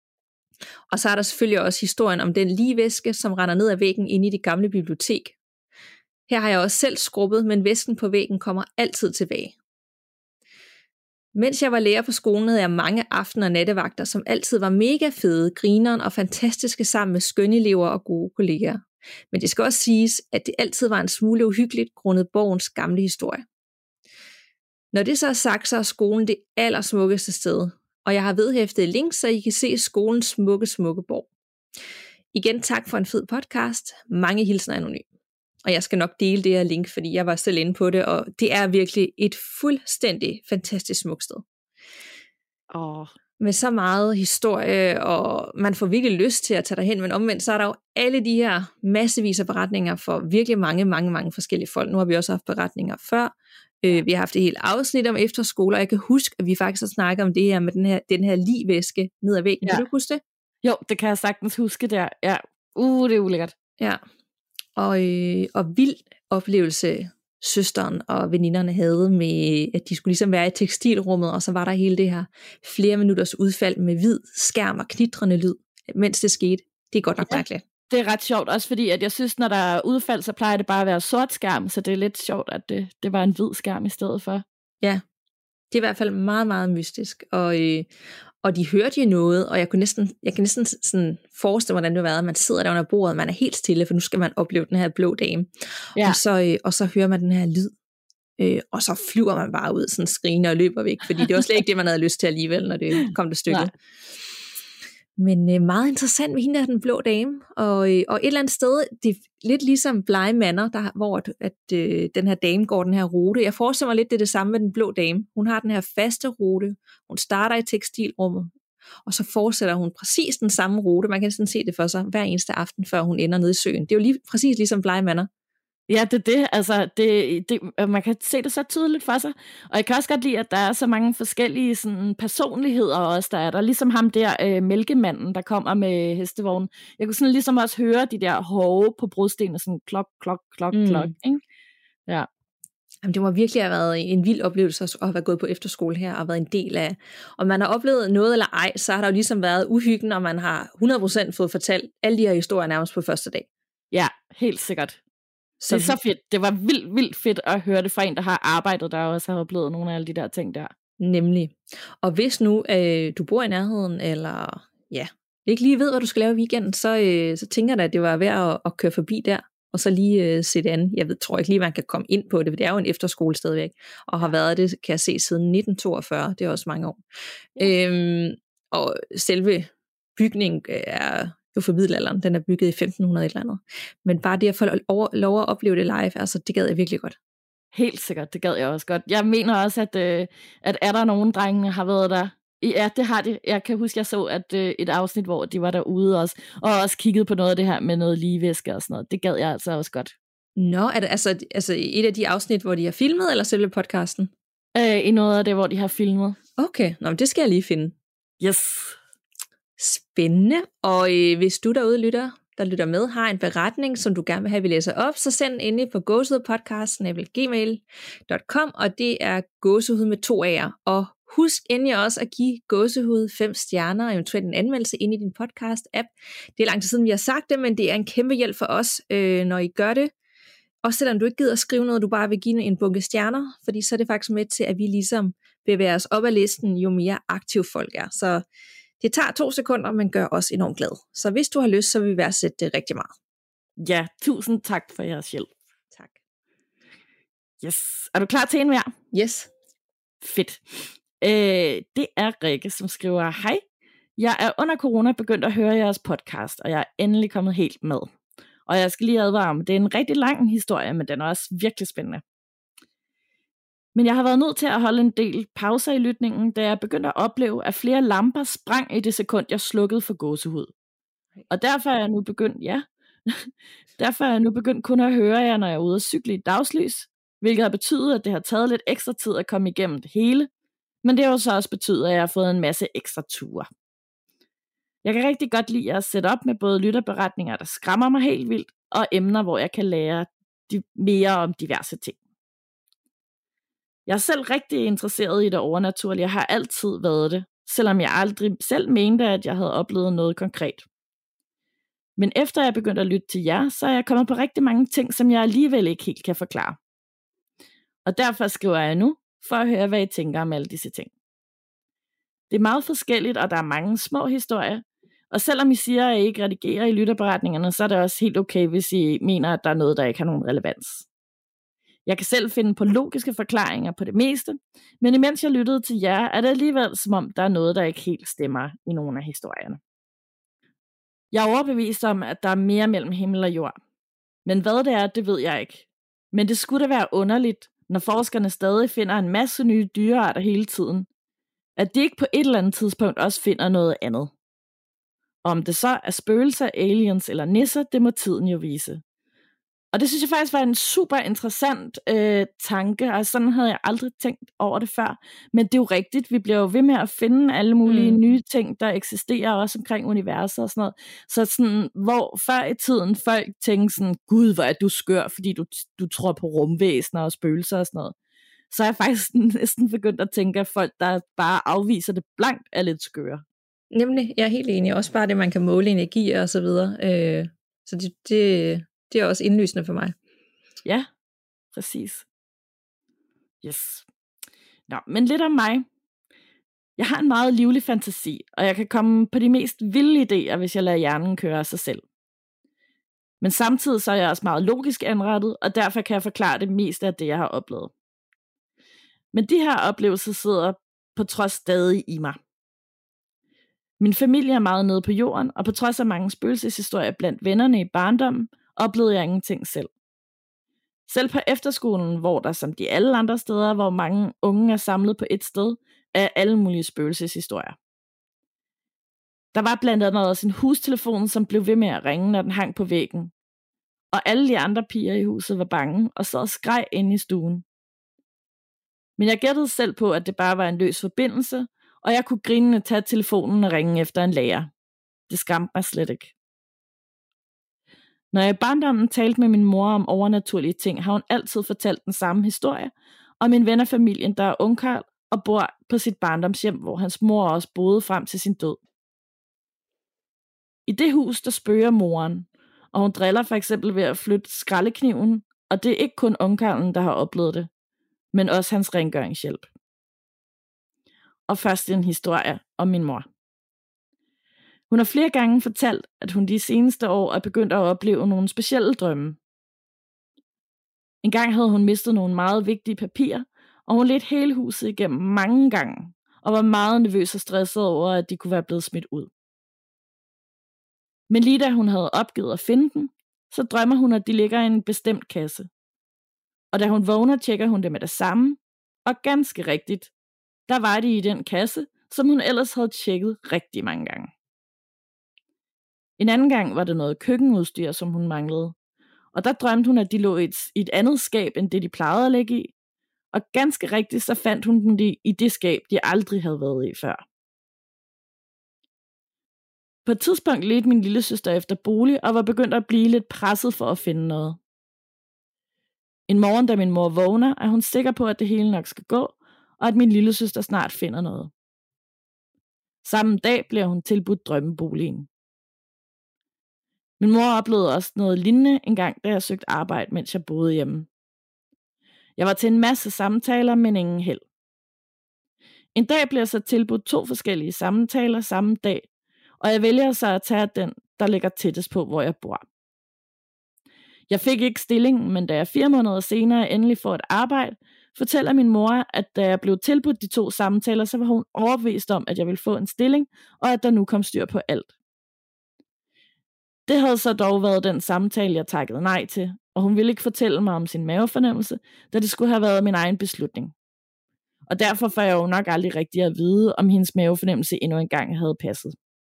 Speaker 1: Og så er der selvfølgelig også historien om den ligevæske, som render ned ad væggen inde i det gamle bibliotek. Her har jeg også selv skrubbet, men væsken på væggen kommer altid tilbage. Mens jeg var lærer på skolen, havde jeg mange aften- og nattevagter, som altid var mega fede, grineren og fantastiske sammen med skønne elever og gode kolleger. Men det skal også siges, at det altid var en smule uhyggeligt grundet borgens gamle historie. Når det så er sagt, så er skolen det allersmukkeste sted, og jeg har vedhæftet et link, så I kan se skolens smukke, smukke borg. Igen tak for en fed podcast. Mange hilsner anonym. Og jeg skal nok dele det her link, fordi jeg var selv inde på det, og det er virkelig et fuldstændig fantastisk smukt sted.
Speaker 2: Åh.
Speaker 1: Med så meget historie, og man får virkelig lyst til at tage derhen, men omvendt så er der jo alle de her massevis af beretninger for virkelig mange, mange, mange forskellige folk. Nu har vi også haft beretninger før. Øh, vi har haft et helt afsnit om efterskoler, og jeg kan huske, at vi faktisk har snakket om det her med den her, den her ligvæske ned ad væggen. Ja. Kan du huske det?
Speaker 2: Jo, det kan jeg sagtens huske der. Ja, uh, det er ulækkert.
Speaker 1: Ja, og, øh, og vild oplevelse søsteren og veninderne havde med, at de skulle ligesom være i tekstilrummet, og så var der hele det her flere minutters udfald med hvid skærm og knitrende lyd, mens det skete. Det er godt nok mærkeligt.
Speaker 2: Det er ret sjovt, også fordi at jeg synes, når der er udfald, så plejer det bare at være sort skærm, så det er lidt sjovt, at det, det var en hvid skærm i stedet for.
Speaker 1: Ja, det er i hvert fald meget, meget mystisk, og, øh, og de hørte jo noget, og jeg, kunne næsten, jeg kan næsten sådan forestille mig, hvordan det har været, at man sidder der under bordet, og man er helt stille, for nu skal man opleve den her blå dame, ja. og, så, øh, og så hører man den her lyd, øh, og så flyver man bare ud sådan skrigende og løber væk, fordi det var slet ikke det, man havde lyst til alligevel, når det kom til stykket. Nej. Men øh, meget interessant med hende der, den blå dame, og, øh, og et eller andet sted, det er lidt ligesom Bly Manor, der, hvor at, at øh, den her dame går den her rute. Jeg forestiller mig lidt, det er det samme med den blå dame. Hun har den her faste rute, hun starter i tekstilrummet, og så fortsætter hun præcis den samme rute. Man kan sådan se det for sig hver eneste aften, før hun ender nede i søen. Det er jo lige præcis ligesom Bly Manor.
Speaker 2: Ja, det er det. Altså, det, det, man kan se det så tydeligt for sig. Og jeg kan også godt lide, at der er så mange forskellige sådan, personligheder også, der er der. Ligesom ham der, øh, mælkemanden, der kommer med hestevognen. Jeg kunne sådan ligesom også høre de der hove på brudstenene, sådan klok, klok, klok, mm. klok. Ikke? Ja.
Speaker 1: Jamen, det må virkelig have været en vild oplevelse at have været gået på efterskole her og været en del af. Og man har oplevet noget eller ej, så har der jo ligesom været uhyggen, og man har hundrede procent fået fortalt alle de her historier nærmest på første dag.
Speaker 2: Ja, helt sikkert. Så det er så fedt. Det var vildt, vildt fedt at høre det fra en, der har arbejdet der, og også har oplevet nogle af alle de der ting der.
Speaker 1: Nemlig. Og hvis nu øh, du bor i nærheden, eller ja, ikke lige ved, hvad du skal lave i weekenden, så, øh, så tænker jeg da, at det var værd at, at køre forbi der, og så lige øh, se det an. Jeg ved, tror ikke lige, man kan komme ind på det, for det er jo en efterskole stadigvæk, og har været det, kan jeg se, siden nitten toogfyrre. Det er også mange år. Ja. Øhm, og selve bygningen er jo for middelalderen. Den er bygget i femten hundrede et eller andet. Men bare det at få lov at opleve det live, altså det gad jeg virkelig godt.
Speaker 2: Helt sikkert, det gad jeg også godt. Jeg mener også, at, øh, at er der nogen drenge, har været der. Ja, det har de. Jeg kan huske, jeg så at øh, et afsnit, hvor de var derude også, og også kiggede på noget af det her med noget ligevæske og sådan noget. Det gad jeg altså også godt.
Speaker 1: Nå, er det altså, altså et af de afsnit, hvor de har filmet, eller selve podcasten?
Speaker 2: Øh, I noget af det, hvor de har filmet.
Speaker 1: Okay, nå, men det skal jeg lige finde.
Speaker 2: Yes.
Speaker 1: Spændende. Og øh, hvis du derude lytter, der lytter med, har en beretning, som du gerne vil have, vi læser op, så send den endelig på gåsehudpodcast snabel-a gmail punktum com, og det er gåsehud med to A'er. Og husk endelig også at give Gåsehud fem stjerner, og eventuelt en anmeldelse ind i din podcast-app. Det er lang tid siden, vi har sagt det, men det er en kæmpe hjælp for os, øh, når I gør det. Og selvom du ikke gider at skrive noget, du bare vil give en bunke stjerner, fordi så er det faktisk med til, at vi ligesom bevæger os op ad listen, jo mere aktiv folk er. Så det tager to sekunder, men gør os enormt glad. Så hvis du har lyst, så vil vi værdsætte det rigtig meget.
Speaker 2: Ja, tusind tak for jeres hjælp.
Speaker 1: Tak.
Speaker 2: Yes. Er du klar til en mere?
Speaker 1: Yes.
Speaker 2: Fedt. Øh, det er Rikke, som skriver, hej, jeg er under corona begyndt at høre jeres podcast, og jeg er endelig kommet helt med. Og jeg skal lige advare om, det er en rigtig lang historie, men den er også virkelig spændende. Men jeg har været nødt til at holde en del pauser i lytningen, da jeg begyndte at opleve, at flere lamper sprang i det sekund, jeg slukkede for gåsehud. Og derfor er jeg nu begyndt, ja, derfor er jeg nu begyndt kun at høre jer, når jeg er ude at cykle i dagslys, hvilket har betydet, at det har taget lidt ekstra tid at komme igennem det hele, men det har jo så også betydet, at jeg har fået en masse ekstra ture. Jeg kan rigtig godt lide at sætte op med både lytterberetninger, der skræmmer mig helt vildt, og emner, hvor jeg kan lære mere om diverse ting. Jeg er selv rigtig interesseret i det overnaturlige, jeg har altid været det, selvom jeg aldrig selv mente, at jeg havde oplevet noget konkret. Men efter jeg begyndte at lytte til jer, så er jeg kommet på rigtig mange ting, som jeg alligevel ikke helt kan forklare. Og derfor skriver jeg nu, for at høre, hvad I tænker om alle disse ting. Det er meget forskelligt, og der er mange små historier, og selvom I siger, at I ikke redigerer i lytterberetningerne, så er det også helt okay, hvis I mener, at der er noget, der ikke har nogen relevans. Jeg kan selv finde på logiske forklaringer på det meste, men imens jeg lyttede til jer, er det alligevel som om, der er noget, der ikke helt stemmer i nogle af historierne. Jeg er overbevist om, at der er mere mellem himmel og jord. Men hvad det er, det ved jeg ikke. Men det skulle da være underligt, når forskerne stadig finder en masse nye dyrearter hele tiden, at de ikke på et eller andet tidspunkt også finder noget andet. Om det så er spøgelser, aliens eller nisser, det må tiden jo vise. Og det synes jeg faktisk var en super interessant øh, tanke, og sådan havde jeg aldrig tænkt over det før. Men det er jo rigtigt, vi bliver jo ved med at finde alle mulige mm. nye ting, der eksisterer også omkring universet og sådan noget. Så sådan, hvor før i tiden folk tænkte sådan, gud, hvor er du skør, fordi du, du tror på rumvæsener og spøgelser og sådan noget. Så er jeg faktisk næsten begyndt at tænke, at folk, der bare afviser det blankt, er lidt skøre.
Speaker 1: Nemlig, jeg er helt enig. Også bare det, man kan måle energi og så videre. Øh, så det... det Det er også indlysende for mig.
Speaker 2: Ja, præcis. Yes. Nå, men lidt om mig. Jeg har en meget livlig fantasi, og jeg kan komme på de mest vilde idéer, hvis jeg lader hjernen køre af sig selv. Men samtidig så er jeg også meget logisk anrettet, og derfor kan jeg forklare det meste af det, jeg har oplevet. Men de her oplevelser sidder på trods stadig i mig. Min familie er meget nede på jorden, og på trods af mange spøgelseshistorier blandt vennerne i barndommen, oplevede jeg ingenting selv. Selv på efterskolen, hvor der som de alle andre steder, hvor mange unge er samlet på et sted, er alle mulige spøgelseshistorier. Der var blandt andet også en hustelefon, som blev ved med at ringe, når den hang på væggen. Og alle de andre piger i huset var bange og sad og skreg inde i stuen. Men jeg gættede selv på, at det bare var en løs forbindelse, og jeg kunne grinende tage telefonen og ringe efter en lærer. Det skræmte mig slet ikke. Når jeg i barndommen talte med min mor om overnaturlige ting, har hun altid fortalt den samme historie om en ven af familien, der er ungkarl og bor på sit barndomshjem, hvor hans mor også boede frem til sin død. I det hus, der spøger moren, og hun driller for eksempel ved at flytte skraldekniven, og det er ikke kun ungkarlen, der har oplevet det, men også hans rengøringshjælp. Og først en historie om min mor. Hun har flere gange fortalt, at hun de seneste år er begyndt at opleve nogle specielle drømme. En gang havde hun mistet nogle meget vigtige papirer, og hun ledte hele huset igennem mange gange, og var meget nervøs og stresset over, at de kunne være blevet smidt ud. Men lige da hun havde opgivet at finde den, så drømmer hun, at de ligger i en bestemt kasse. Og da hun vågner, tjekker hun det med det samme, og ganske rigtigt, der var de i den kasse, som hun ellers havde tjekket rigtig mange gange. En anden gang var det noget køkkenudstyr, som hun manglede, og der drømte hun, at de lå i et, i et andet skab, end det de plejede at ligge i, og ganske rigtigt, så fandt hun dem de, i det skab, de aldrig havde været i før. På et tidspunkt ledte min lille søster efter bolig, og var begyndt at blive lidt presset for at finde noget. En morgen, da min mor vågner, er hun sikker på, at det hele nok skal gå, og at min lille søster snart finder noget. Samme dag bliver hun tilbudt drømmeboligen. Min mor oplevede også noget lignende en gang, da jeg søgte arbejde, mens jeg boede hjemme. Jeg var til en masse samtaler, men ingen held. En dag bliver jeg så tilbudt to forskellige samtaler samme dag, og jeg vælger så at tage den, der ligger tættest på, hvor jeg bor. Jeg fik ikke stillingen, men da jeg fire måneder senere endelig får et arbejde, fortæller min mor, at da jeg blev tilbudt de to samtaler, så var hun overbevist om, at jeg ville få en stilling, og at der nu kom styr på alt. Det havde så dog været den samtale, jeg takkede nej til, og hun ville ikke fortælle mig om sin mavefornemmelse, da det skulle have været min egen beslutning. Og derfor får jeg jo nok aldrig rigtig at vide, om hendes mavefornemmelse endnu engang havde passet.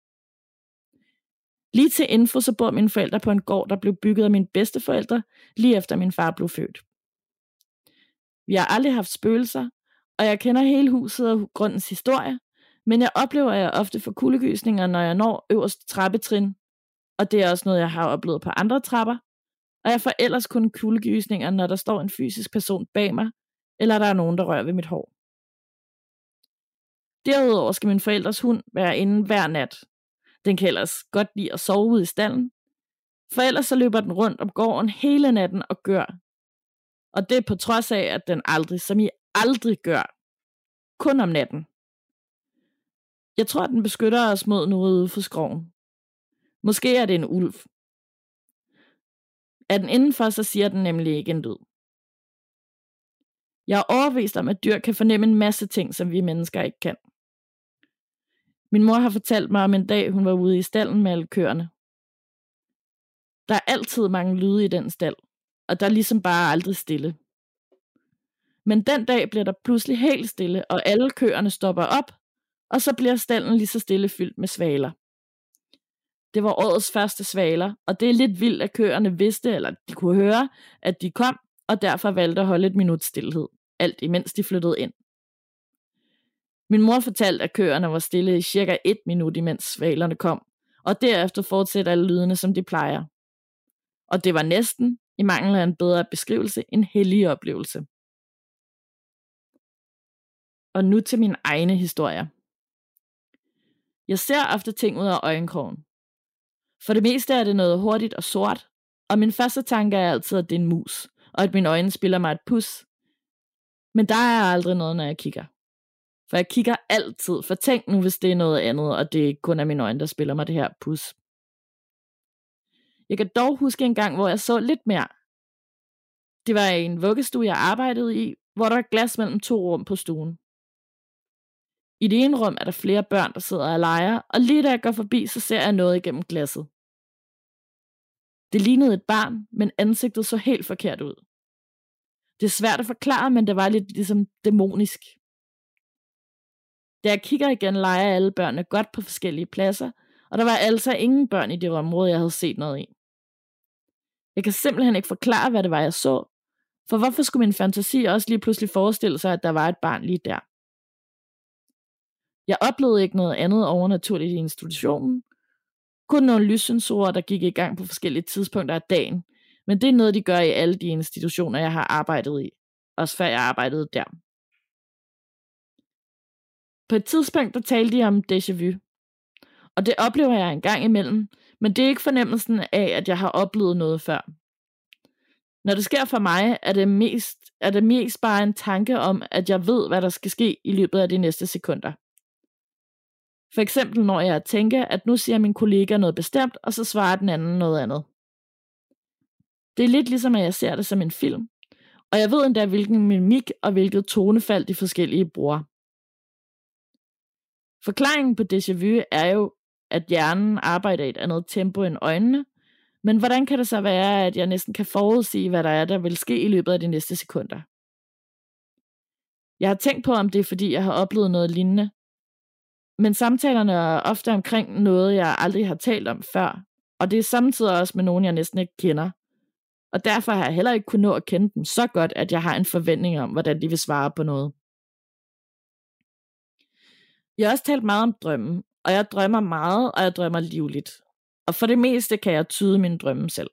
Speaker 2: Lige til info, så bor mine forældre på en gård, der blev bygget af mine bedsteforældre, lige efter min far blev født. Vi har aldrig haft spøgelser, og jeg kender hele huset og grundens historie, men jeg oplever, at jeg ofte får kuldegysninger, når jeg når øverste trappetrin, og det er også noget, jeg har oplevet på andre trapper, og jeg får ellers kun kuldegysninger, når der står en fysisk person bag mig, eller der er nogen, der rører ved mit hår. Derudover skal min forældres hund være inde hver nat. Den kan ellers godt lide at sove ude i stallen, for ellers så løber den rundt om gården hele natten og gør. Og det er på trods af, at den aldrig, som I aldrig gør, kun om natten. Jeg tror, at den beskytter os mod noget ude for skoven. Måske er det en ulv. Er den indenfor, så siger den nemlig ikke en lyd. Jeg er overbevist om, at dyr kan fornemme en masse ting, som vi mennesker ikke kan. Min mor har fortalt mig om en dag, hun var ude i stalden med alle køerne. Der er altid mange lyde i den stald, og der er ligesom bare aldrig stille. Men den dag bliver der pludselig helt stille, og alle køerne stopper op, og så bliver stalden lige så stille fyldt med svaler. Det var årets første svaler, og det er lidt vildt, at køerne vidste, eller de kunne høre, at de kom, og derfor valgte at holde et minut stillhed, alt imens de flyttede ind. Min mor fortalte, at køerne var stille i cirka et minut, imens svalerne kom, og derefter fortsatte alle lydene, som de plejer. Og det var næsten, i mangel af en bedre beskrivelse, en hellig oplevelse. Og nu til mine egne historier. Jeg ser ofte ting ud af øjenkrogen. For det meste er det noget hurtigt og sort, og min første tanke er altid, at det er en mus, og at mine øjne spiller mig et pus. Men der er aldrig noget, når jeg kigger. For jeg kigger altid, for tænk nu, hvis det er noget andet, og det kun er mine øjne, der spiller mig det her pus. Jeg kan dog huske en gang, hvor jeg så lidt mere. Det var en vuggestue, jeg arbejdede i, hvor der er glas mellem to rum på stuen. I det ene rum er der flere børn, der sidder og leger, og lige da jeg går forbi, så ser jeg noget igennem glasset. Det lignede et barn, men ansigtet så helt forkert ud. Det er svært at forklare, men det var lidt ligesom dæmonisk. Da jeg kigger igen, leger alle børnene godt på forskellige pladser, og der var altså ingen børn i det område, jeg havde set noget i. Jeg kan simpelthen ikke forklare, hvad det var, jeg så, for hvorfor skulle min fantasi også lige pludselig forestille sig, at der var et barn lige der? Jeg oplevede ikke noget andet overnaturligt i institutionen, kun nogle lyssensorer, der gik i gang på forskellige tidspunkter af dagen, men det er noget, de gør i alle de institutioner, jeg har arbejdet i, også før jeg arbejdede der. På et tidspunkt, der talte de om déjà vu, og det oplever jeg en gang imellem, men det er ikke fornemmelsen af, at jeg har oplevet noget før. Når det sker for mig, er det mest, er det mest bare en tanke om, at jeg ved, hvad der skal ske i løbet af de næste sekunder. For eksempel når jeg tænker, at nu siger min kollega noget bestemt, og så svarer den anden noget andet. Det er lidt ligesom, at jeg ser det som en film, og jeg ved endda, hvilken mimik og hvilket tonefald de forskellige bruger. Forklaringen på déjà vu er jo, at hjernen arbejder i et andet tempo end øjnene, men hvordan kan det så være, at jeg næsten kan forudsige, hvad der er, der vil ske i løbet af de næste sekunder? Jeg har tænkt på, om det er, fordi jeg har oplevet noget lignende, men samtalerne er ofte omkring noget, jeg aldrig har talt om før, og det er samtidig også med nogen, jeg næsten ikke kender. Og derfor har jeg heller ikke kunnet nå at kende dem så godt, at jeg har en forventning om, hvordan de vil svare på noget. Jeg har også talt meget om drømmen, og jeg drømmer meget, og jeg drømmer livligt. Og for det meste kan jeg tyde mine drømme selv.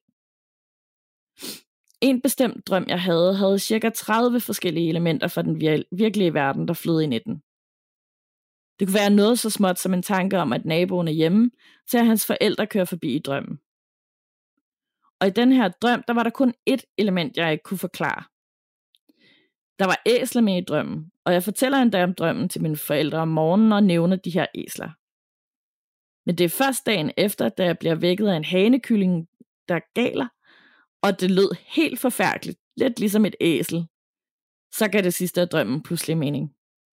Speaker 2: En bestemt drøm, jeg havde, havde cirka tredive forskellige elementer fra den vir- virkelige verden, der flød ind i den. Det kunne være noget så småt som en tanke om, at naboen er hjemme, til at hans forældre kører forbi i drømmen. Og i den her drøm, der var der kun ét element, jeg ikke kunne forklare. Der var æsler med i drømmen, og jeg fortæller endda om drømmen til mine forældre om morgenen og nævner de her æsler. Men det er først dagen efter, da jeg bliver vækket af en hanekylling, der galer, og det lød helt forfærdeligt, lidt ligesom et æsel. Så gav det sidste af drømmen pludselig mening.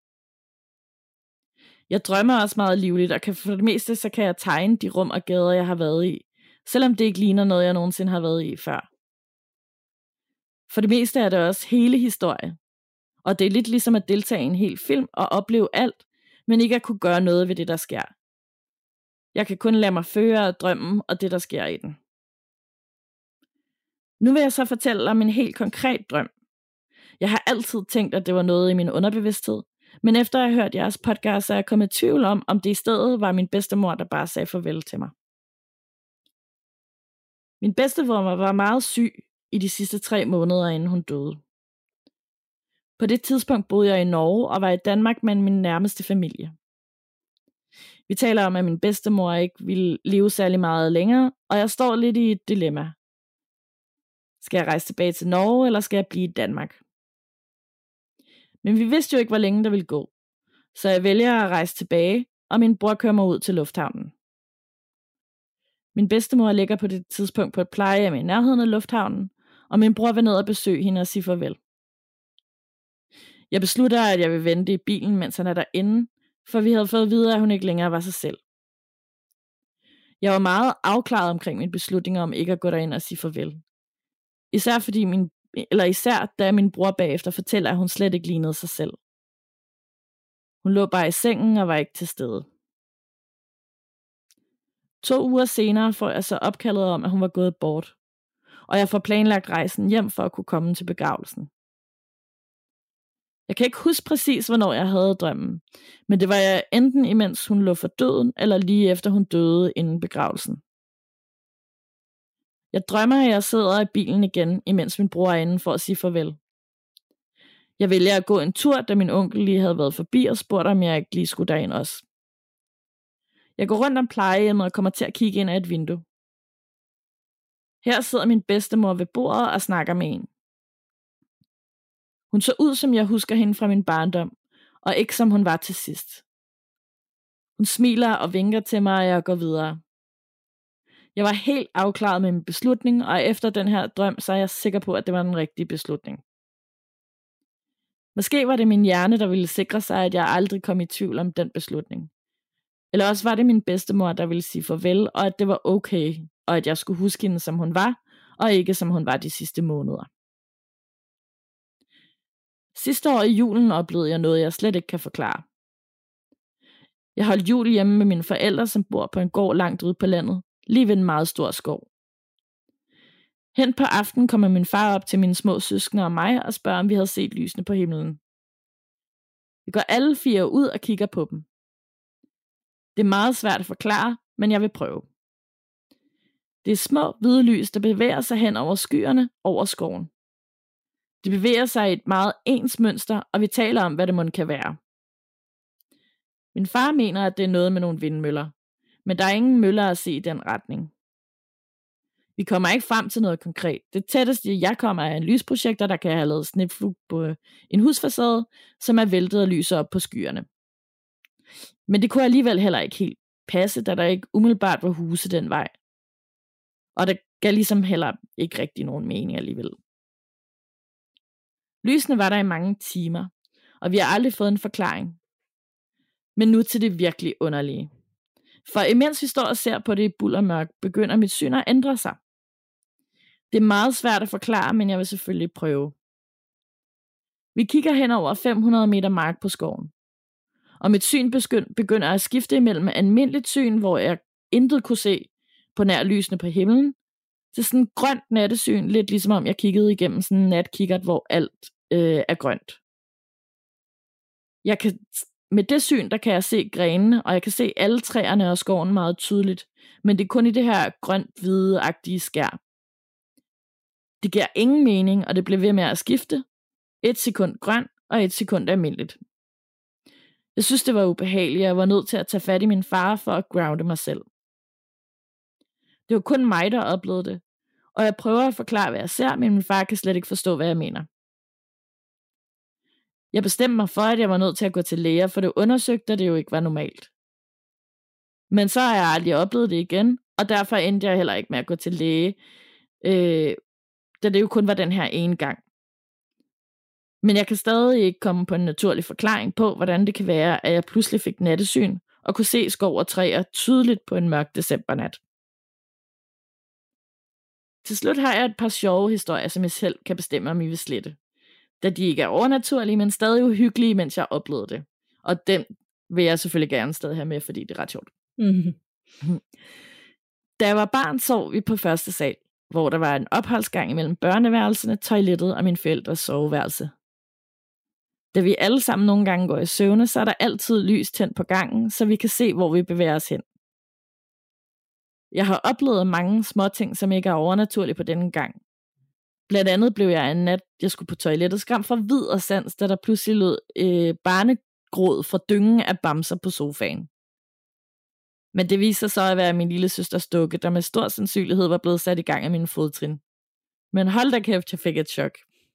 Speaker 2: Jeg drømmer også meget livligt, og kan for det meste så kan jeg tegne de rum og gader, jeg har været i, selvom det ikke ligner noget, jeg nogensinde har været i før. For det meste er det også hele historie, og det er lidt ligesom at deltage i en hel film og opleve alt, men ikke at kunne gøre noget ved det, der sker. Jeg kan kun lade mig føre af drømmen og det, der sker i den. Nu vil jeg så fortælle om en helt konkret drøm. Jeg har altid tænkt, at det var noget i min underbevidsthed, men efter at have hørt jeres podcast, er jeg kommet i tvivl om, om det i stedet var min bedstemor, der bare sagde farvel til mig. Min bedstemor var meget syg i de sidste tre måneder, inden hun døde. På det tidspunkt boede jeg i Norge og var i Danmark med min nærmeste familie. Vi taler om, at min bedstemor ikke ville leve særlig meget længere, og jeg står lidt i et dilemma. Skal jeg rejse tilbage til Norge, eller skal jeg blive i Danmark? Men vi vidste jo ikke, hvor længe der ville gå, så jeg vælger at rejse tilbage, og min bror kører mig ud til lufthavnen. Min bedstemor ligger på det tidspunkt på et plejehjem i nærheden af lufthavnen, og min bror vil ned og besøge hende og sige farvel. Jeg beslutter, at jeg vil vente i bilen, mens han er derinde, for vi havde fået at vide, at hun ikke længere var sig selv. Jeg var meget afklaret omkring min beslutning om ikke at gå derind og sige farvel. Især fordi min, eller især da min bror bagefter fortæller, at hun slet ikke lignede sig selv. Hun lå bare i sengen og var ikke til stede. To uger senere får jeg så opkaldet om, at hun var gået bort, og jeg får planlagt rejsen hjem for at kunne komme til begravelsen. Jeg kan ikke huske præcis, hvornår jeg havde drømmen, men det var jeg enten imens hun lå for døden, eller lige efter hun døde inden begravelsen. Jeg drømmer, at jeg sidder i bilen igen, imens min bror er inde for at sige farvel. Jeg vælger at gå en tur, da min onkel lige havde været forbi og spurgte, om jeg ikke lige skulle derind også. Jeg går rundt om plejehjemmet og kommer til at kigge ind ad et vindue. Her sidder min bedstemor ved bordet og snakker med en. Hun så ud, som jeg husker hende fra min barndom, og ikke som hun var til sidst. Hun smiler og vinker til mig, og jeg går videre. Jeg var helt afklaret med min beslutning, og efter den her drøm, så er jeg sikker på, at det var den rigtige beslutning. Måske var det min hjerne, der ville sikre sig, at jeg aldrig kom i tvivl om den beslutning. Eller også var det min bedstemor, der ville sige farvel, og at det var okay, og at jeg skulle huske hende, som hun var, og ikke som hun var de sidste måneder. Sidste år i julen oplevede jeg noget, jeg slet ikke kan forklare. Jeg holdt jul hjemme med mine forældre, som bor på en gård langt ude på landet, lige ved en meget stor skov. Hen på aftenen kommer min far op til mine små søskende og mig og spørger, om vi havde set lysene på himlen. Vi går alle fire ud og kigger på dem. Det er meget svært at forklare, men jeg vil prøve. Det er små hvide lys, der bevæger sig hen over skyerne over skoven. De bevæger sig i et meget ens mønster, og vi taler om, hvad det måtte kan være. Min far mener, at det er noget med nogle vindmøller, men der er ingen møller at se i den retning. Vi kommer ikke frem til noget konkret. Det tætteste, jeg kommer, er en lysprojektor, der kan have lavet sneflug på en husfacade, som er væltet og lyser op på skyerne. Men det kunne alligevel heller ikke helt passe, da der ikke umiddelbart var huse den vej. Og det gav ligesom heller ikke rigtig nogen mening alligevel. Lysene var der i mange timer, og vi har aldrig fået en forklaring. Men nu til det virkelig underlige. For imens vi står og ser på det i buldermørk, begynder mit syn at ændre sig. Det er meget svært at forklare, men jeg vil selvfølgelig prøve. Vi kigger hen over fem hundrede meter mark på skoven. Og mit syn begynder at skifte imellem almindeligt syn, hvor jeg intet kunne se på nær lysene på himlen, til sådan en grønt nattesyn, lidt ligesom om jeg kiggede igennem sådan en natkikkert, hvor alt øh, er grønt. Jeg kan, med det syn, der kan jeg se grenene, og jeg kan se alle træerne og skoven meget tydeligt, men det er kun i det her grønt-hvide-agtige skær. Det giver ingen mening, og det bliver ved med at skifte. Et sekund grøn, og et sekund almindeligt. Jeg synes, det var ubehageligt, og jeg var nødt til at tage fat i min far for at grounde mig selv. Det var kun mig, der oplevede det, og jeg prøver at forklare, hvad jeg ser, men min far kan slet ikke forstå, hvad jeg mener. Jeg bestemte mig for, at jeg var nødt til at gå til læger, for det undersøgte, at det jo ikke var normalt. Men så har jeg aldrig oplevet det igen, og derfor endte jeg heller ikke med at gå til læge, øh, da det jo kun var den her ene gang. Men jeg kan stadig ikke komme på en naturlig forklaring på, hvordan det kan være, at jeg pludselig fik nattesyn og kunne se skov og træer tydeligt på en mørk decembernat. Til slut har jeg et par sjove historier, som jeg selv kan bestemme, om I vil slette. Da de ikke er overnaturlige, men stadig uhyggelige, mens jeg oplevede det. Og dem vil jeg selvfølgelig gerne stadig have med, fordi det er ret sjovt. Mm-hmm. Da jeg var barn, sov vi på første sal, hvor der var en opholdsgang imellem børneværelserne, toilettet og min forældres soveværelse. Da vi alle sammen nogle gange går i søvne, så er der altid lys tændt på gangen, så vi kan se, hvor vi bevæger os hen. Jeg har oplevet mange små ting, som ikke er overnaturlige på denne gang. Blandt andet blev jeg en nat, jeg skulle på toilettet, skræmt for vid og sans, da der pludselig lød øh, barnegråd fra dyngen af bamser på sofaen. Men det viser så at være min lille søsters dukke, der med stor sandsynlighed var blevet sat i gang af mine fodtrin. Men hold da kæft, jeg fik et chok.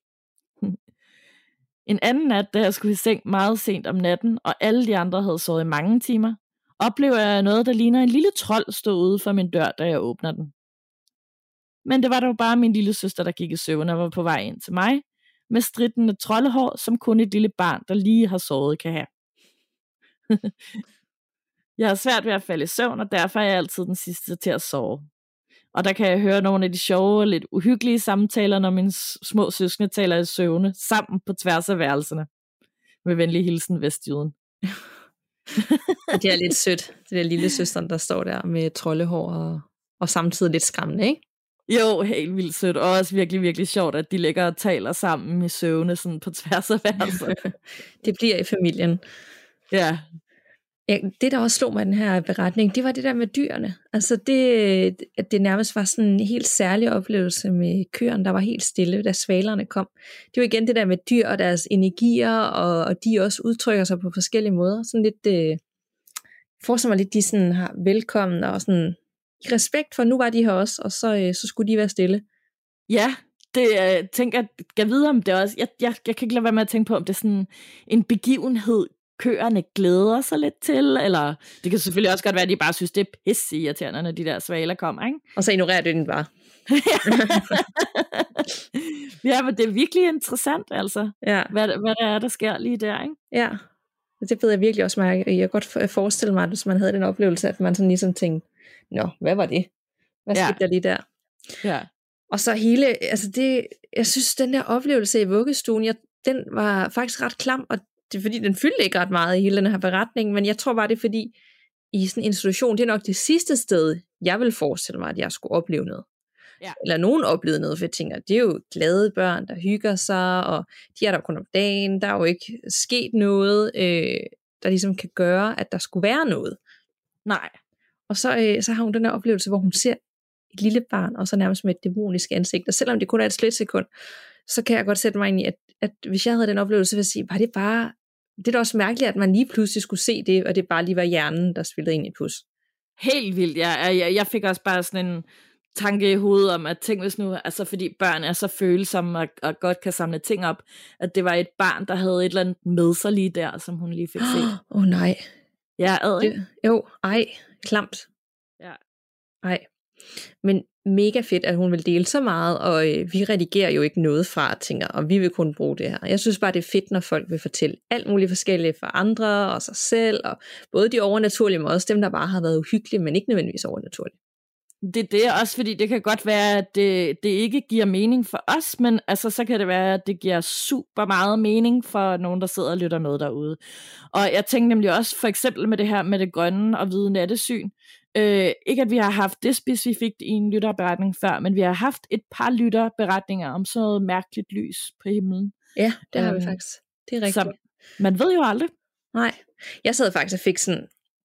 Speaker 2: En anden nat, da jeg skulle i seng meget sent om natten, og alle de andre havde sovet i mange timer, oplever jeg noget, der ligner en lille trold stå ude for min dør, da jeg åbner den. Men det var dog bare min lille søster, der gik i søvn og var på vej ind til mig, med strittende troldehår, som kun et lille barn, der lige har sovet, kan have. Jeg har svært ved at falde i søvn, og derfor er jeg altid den sidste til at sove. Og der kan jeg høre nogle af de sjove og lidt uhyggelige samtaler, når mine små søskende taler i søvne, sammen på tværs af værelserne. Med venlig hilsen, Vestjyden.
Speaker 1: Det er lidt sødt, det der lille søsteren, der står der med troldehår og, og samtidig lidt skræmmende, ikke?
Speaker 2: Jo, helt vildt sødt, og også virkelig, virkelig sjovt, at de ligger og taler sammen i søvne, sådan på tværs af værelser.
Speaker 1: Det bliver i familien.
Speaker 2: Ja.
Speaker 1: Ja, det der også slog mig i den her beretning, det var det der med dyrene. Altså det, at det nærmest var sådan en helt særlig oplevelse med køerne, der var helt stille, da svalerne kom. Det var igen det der med dyr og deres energier, og, og de også udtrykker sig på forskellige måder. Sådan lidt, øh, forestiller mig lidt, de sådan har velkommen og sådan i respekt for, nu var de her også, og så, øh, så skulle de være stille.
Speaker 2: Ja, det jeg tænker, jeg kan vide om det også. Jeg, jeg, jeg kan ikke lade være med at tænke på, om det er sådan en begivenhed, køerne glæder sig lidt til, eller det kan selvfølgelig også godt være, at de bare synes, det er pisse irriterende, når de der svaler kommer, ikke?
Speaker 1: Og så ignorerer du den bare.
Speaker 2: Ja, men det er virkelig interessant, altså,
Speaker 1: ja.
Speaker 2: hvad, hvad der er, der sker lige der, ikke?
Speaker 1: Ja, det ved jeg virkelig også mærke. Jeg kan godt forestille mig, at hvis man havde den oplevelse, at man sådan ligesom tænkte, nå, hvad var det? Hvad skete ja. der lige der?
Speaker 2: Ja.
Speaker 1: Og så hele, altså det, jeg synes, den der oplevelse i vuggestuen, jeg, den var faktisk ret klam, og det er fordi, den fyldte ikke ret meget i hele den her beretning, men jeg tror bare, det er fordi, i sådan en institution, det er nok det sidste sted, jeg vil forestille mig, at jeg skulle opleve noget. Ja. Eller nogen oplevede noget, for jeg tænker, det er jo glade børn, der hygger sig, og de er der kun om dagen, der er jo ikke sket noget, øh, der ligesom kan gøre, at der skulle være noget.
Speaker 2: Nej.
Speaker 1: Og så, øh, så har hun den her oplevelse, hvor hun ser et lille barn, og så nærmest med et dæmonisk ansigt, og selvom det kun er et splitsekund, så kan jeg godt sætte mig ind i, at, at hvis jeg havde den oplevelse, vil jeg sige, var det bare, det er da også mærkeligt, at man lige pludselig skulle se det, og det bare lige var hjernen, der spillede ind i et pus.
Speaker 2: Helt vildt, ja. Jeg, jeg fik også bare sådan en tanke i hovedet om, at tænk hvis nu, altså fordi børn er så følsomme og, og godt kan samle ting op, at det var et barn, der havde et eller andet med sig lige der, som hun lige fik set.
Speaker 1: Åh oh, nej.
Speaker 2: Ja, ad, ikke?
Speaker 1: Jo, ej, klamt.
Speaker 2: Ja.
Speaker 1: Ej. Men mega fedt, at hun vil dele så meget, og øh, vi redigerer jo ikke noget fra, tænker, og vi vil kun bruge det her. Jeg synes bare, det er fedt, når folk vil fortælle alt muligt forskelligt for andre og sig selv, og både de overnaturlige, men også dem, der bare har været uhyggelige, men ikke nødvendigvis overnaturlige.
Speaker 2: Det er det også, fordi det kan godt være, at det, det ikke giver mening for os, men altså, så kan det være, at det giver super meget mening for nogen, der sidder og lytter med derude. Og jeg tænker nemlig også, for eksempel med det her med det grønne og hvide nattesyn, øh, ikke at vi har haft det specifikt i en lytterberetning før, men vi har haft et par lytterberetninger om sådan noget mærkeligt lys på himlen.
Speaker 1: Ja, det har øhm, vi faktisk. Det er rigtigt.
Speaker 2: Så man ved jo aldrig.
Speaker 1: Nej, jeg sad faktisk og fik sådan,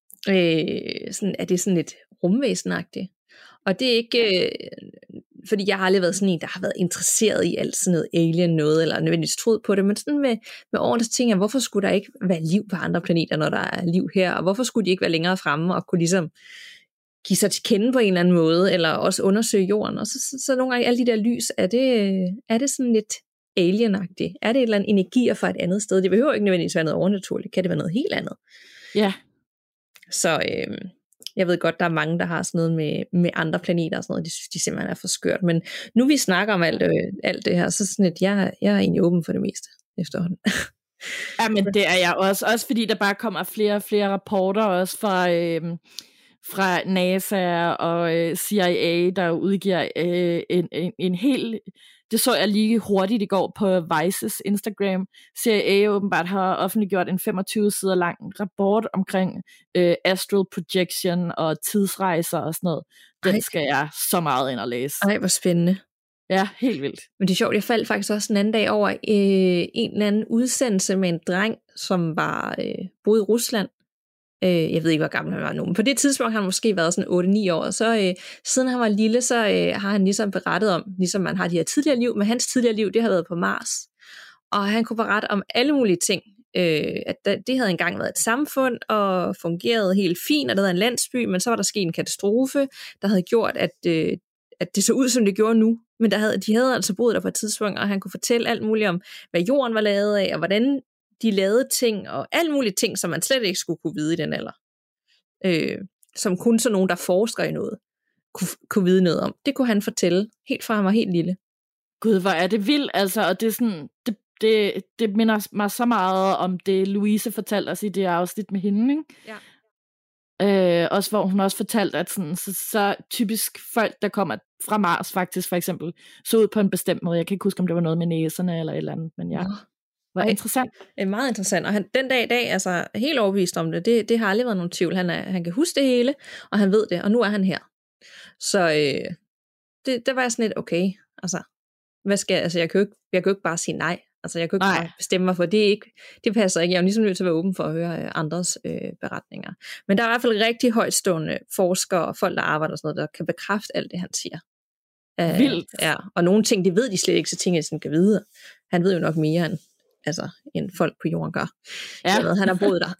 Speaker 1: øh, sådan er det sådan lidt rumvæsenagtigt. Og det er ikke, øh, fordi jeg har aldrig været sådan en, der har været interesseret i alt sådan noget alien noget, eller nødvendigvis troet på det, men sådan med, med årene så tænker jeg, hvorfor skulle der ikke være liv på andre planeter, når der er liv her, og hvorfor skulle de ikke være længere fremme, og kunne ligesom give sig til kende på en eller anden måde, eller også undersøge jorden, og så, så, så nogle gange alle de der lys, er det, er det sådan lidt alienagtigt? Er det et eller andet energier fra et andet sted? Det behøver ikke nødvendigvis være noget overnaturligt, kan det være noget helt andet?
Speaker 2: Ja.
Speaker 1: Så øh, jeg ved godt, der er mange, der har sådan noget med, med andre planeter og sådan noget, de synes, de simpelthen er for skørt. Men nu vi snakker om alt, øh, alt det her, så sådan et, jeg, jeg er egentlig åben for det meste efterhånden.
Speaker 2: Ja, men det er jeg også. Også fordi der bare kommer flere og flere rapporter også fra, øh, fra NASA og øh, C I A, der udgiver øh, en, en, en hel... Det så jeg lige hurtigt i går på Vices Instagram. C I A åbenbart har offentliggjort en femogtyve sider lang rapport omkring øh, astral projection og tidsrejser og sådan noget. Den Ej. skal jeg så meget ind og læse.
Speaker 1: Ej, hvor spændende.
Speaker 2: Ja, helt vildt.
Speaker 1: Men det er sjovt, jeg faldt faktisk også en anden dag over øh, en eller anden udsendelse med en dreng, som var øh, boede i Rusland. Øh, jeg ved ikke, hvor gammel han var nu, men på det tidspunkt har han måske været sådan otte ni år, og så øh, siden han var lille, så øh, har han ligesom berettet om, ligesom man har de her tidligere liv, men hans tidligere liv, det har været på Mars, og han kunne berette om alle mulige ting, øh, at det havde engang været et samfund, og fungerede helt fint, og det havde en landsby, men så var der sket en katastrofe, der havde gjort, at, øh, at det så ud, som det gjorde nu, men der havde, de havde altså boet der på et tidspunkt, og han kunne fortælle alt muligt om, hvad jorden var lavet af, og hvordan de lavede ting, og alle mulige ting, som man slet ikke skulle kunne vide i den alder. Øh, som kun så nogen, der forsker i noget, kunne, kunne vide noget om. Det kunne han fortælle, helt fra han var helt lille.
Speaker 2: Gud, hvor er det vildt, altså, og det er sådan, det, det, det minder mig så meget om det, Louise fortalte os i det afsnit med hende, ikke?
Speaker 1: Ja.
Speaker 2: Øh, også hvor hun også fortalte, at sådan, så, så typisk folk, der kommer fra Mars faktisk, for eksempel, så ud på en bestemt måde. Jeg kan ikke huske, om det var noget med næserne eller et eller andet, men ja.
Speaker 1: ja.
Speaker 2: Var interessant.
Speaker 1: Det er meget interessant, og han, den dag i dag, altså helt overbevist om det, det, det har aldrig været nogen tvivl. Han, er, han kan huske det hele, og han ved det, og nu er han her. Så øh, det, det var sådan lidt, okay, altså, hvad skal jeg, altså jeg kan jo ikke, jeg kan jo ikke bare sige nej, altså jeg kan jo ikke nej. bare bestemme mig for, det er ikke, det passer ikke, jeg er jo ligesom nødt til at være åben for at høre øh, andres øh, beretninger. Men der er i hvert fald rigtig højtstående forskere og folk, der arbejder og sådan noget, der kan bekræfte alt det, han siger. Øh,
Speaker 2: Vildt.
Speaker 1: Ja, og nogle ting, det ved de slet ikke, så ting, jeg sådan kan vide. Han ved jo nok mere end altså end folk på jorden gør. Ja. Jeg ved, han har boet der.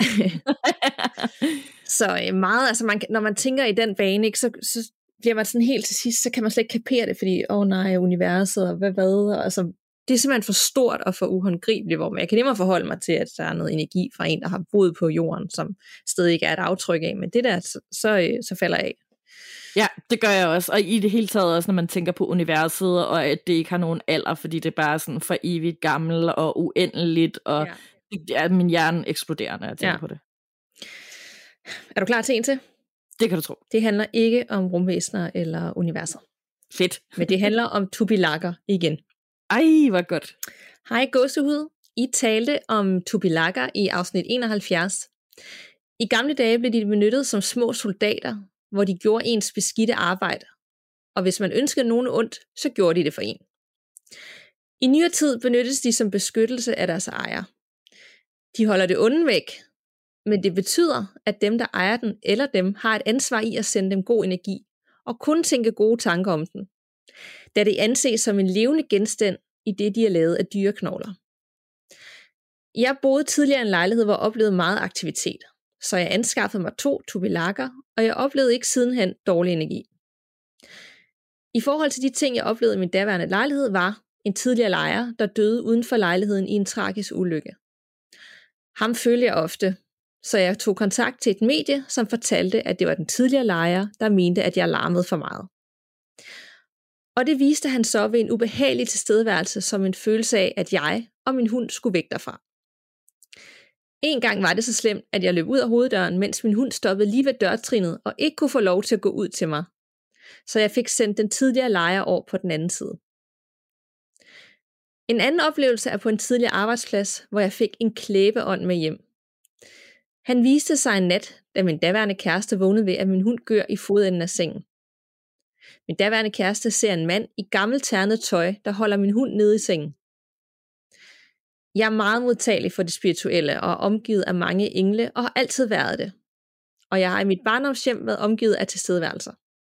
Speaker 1: Så meget, altså man, når man tænker i den bane, ikke, så, så bliver man sådan helt til sidst, så kan man slet ikke kapere det, fordi, åh oh, nej, universet, og hvad hvad, og altså, det er simpelthen for stort og for uhåndgribeligt, hvor jeg kan nemmere forholde mig til, at der er noget energi fra en, der har boet på jorden, som stadig ikke er et aftryk af, men det der, så, så, så falder jeg af.
Speaker 2: Ja, det gør jeg også, og i det hele taget også, når man tænker på universet, og at det ikke har nogen alder, fordi det er bare sådan for evigt gammel og uendeligt, og ja. det er min hjerne eksploderer, når jeg tænker ja. på det.
Speaker 1: Er du klar til en til?
Speaker 2: Det kan du tro.
Speaker 1: Det handler ikke om rumvæsener eller universer.
Speaker 2: Fedt.
Speaker 1: Men det handler om tubilakker igen.
Speaker 2: Ej, hvor godt.
Speaker 1: Hej gåsehud. I talte om tubilakker i afsnit enoghalvfjerds. I gamle dage blev de benyttet som små soldater, hvor de gjorde ens beskidte arbejde. Og hvis man ønskede nogen ondt, så gjorde de det for en. I nyere tid benyttes de som beskyttelse af deres ejer. De holder det onde væk, men det betyder, at dem, der ejer den eller dem, har et ansvar i at sende dem god energi, og kun tænke gode tanker om den, da det anses som en levende genstand i det, de er lavet af dyreknogler. Jeg boede tidligere i en lejlighed, hvor jeg oplevede meget aktivitet, så jeg anskaffede mig to tubilakker, og jeg oplevede ikke sidenhen dårlig energi. I forhold til de ting, jeg oplevede i min daværende lejlighed, var en tidligere lejer, der døde uden for lejligheden i en tragisk ulykke. Ham følte jeg ofte, så jeg tog kontakt til et medie, som fortalte, at det var den tidligere lejer, der mente, at jeg larmede for meget. Og det viste han så ved en ubehagelig tilstedeværelse som en følelse af, at jeg og min hund skulle væk derfra. En gang var det så slemt, at jeg løb ud af hoveddøren, mens min hund stoppede lige ved dørtrinet og ikke kunne få lov til at gå ud til mig. Så jeg fik sendt den tidligere lejer over på den anden side. En anden oplevelse er på en tidligere arbejdsplads, hvor jeg fik en klæbeånd med hjem. Han viste sig en nat, da min daværende kæreste vågnede ved, at min hund gør i fodenden af sengen. Min daværende kæreste ser en mand i gammelt ternet tøj, der holder min hund nede i sengen. Jeg er meget modtagelig for det spirituelle og er omgivet af mange engle og har altid været det. Og jeg har i mit barndomshjem været omgivet af tilstedeværelser.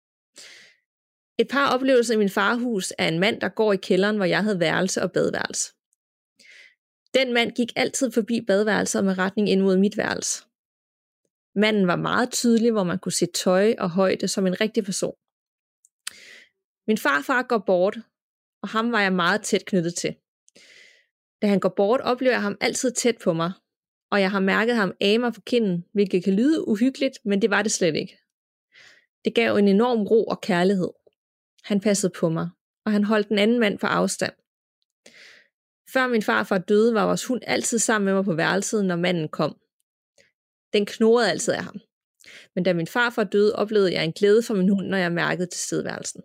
Speaker 1: Et par oplevelser i min farhus er en mand, der går i kælderen, hvor jeg havde værelse og badeværelse. Den mand gik altid forbi badeværelset med retning ind mod mit værelse. Manden var meget tydelig, hvor man kunne se tøj og højde som en rigtig person. Min farfar går bort, og ham var jeg meget tæt knyttet til. Da han går bort, oplever jeg ham altid tæt på mig, og jeg har mærket ham age mig på kinden, hvilket kan lyde uhyggeligt, men det var det slet ikke. Det gav en enorm ro og kærlighed. Han passede på mig, og han holdt den anden mand på afstand. Før min farfar døde, var vores hund altid sammen med mig på værelset, når manden kom. Den knurrede altid af ham. Men da min farfar døde, oplevede jeg en glæde for min hund, når jeg mærkede tilstedeværelsen.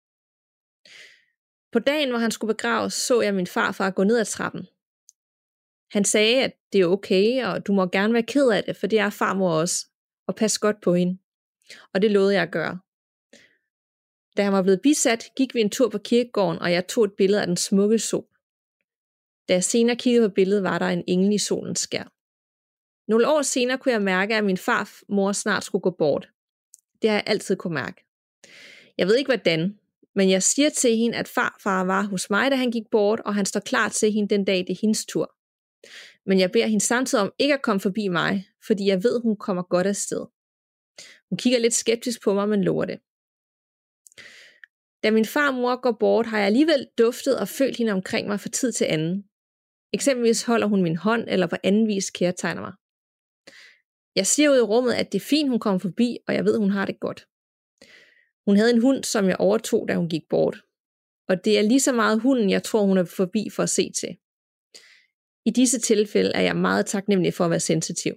Speaker 1: På dagen, hvor han skulle begraves, så jeg min farfar gå ned ad trappen. Han sagde, at det er okay, og du må gerne være ked af det, for det er farmor også, og pas godt på hende. Og det lovede jeg at gøre. Da han var blevet bisat, gik vi en tur på kirkegården, og jeg tog et billede af den smukke sol. Da jeg senere kiggede på billedet, var der en engel i solens skær. Nogle år senere kunne jeg mærke, at min farmor snart skulle gå bort. Det har jeg altid kunne mærke. Jeg ved ikke hvordan, men jeg siger til hende, at farfar var hos mig, da han gik bort, og han står klar til hende den dag, det er hendes tur. Men jeg beder hende samtidig om ikke at komme forbi mig, fordi jeg ved, hun kommer godt afsted. Hun kigger lidt skeptisk på mig, men lover det. Da min farmor går bort, har jeg alligevel duftet og følt hende omkring mig fra tid til anden. Eksempelvis holder hun min hånd, eller på anden vis kærtegner mig. Jeg siger ud i rummet, at det er fint, hun kommer forbi, og jeg ved, hun har det godt. Hun havde en hund, som jeg overtog, da hun gik bort. Og det er lige så meget hunden, jeg tror, hun er forbi for at se til. I disse tilfælde er jeg meget taknemmelig for at være sensitiv.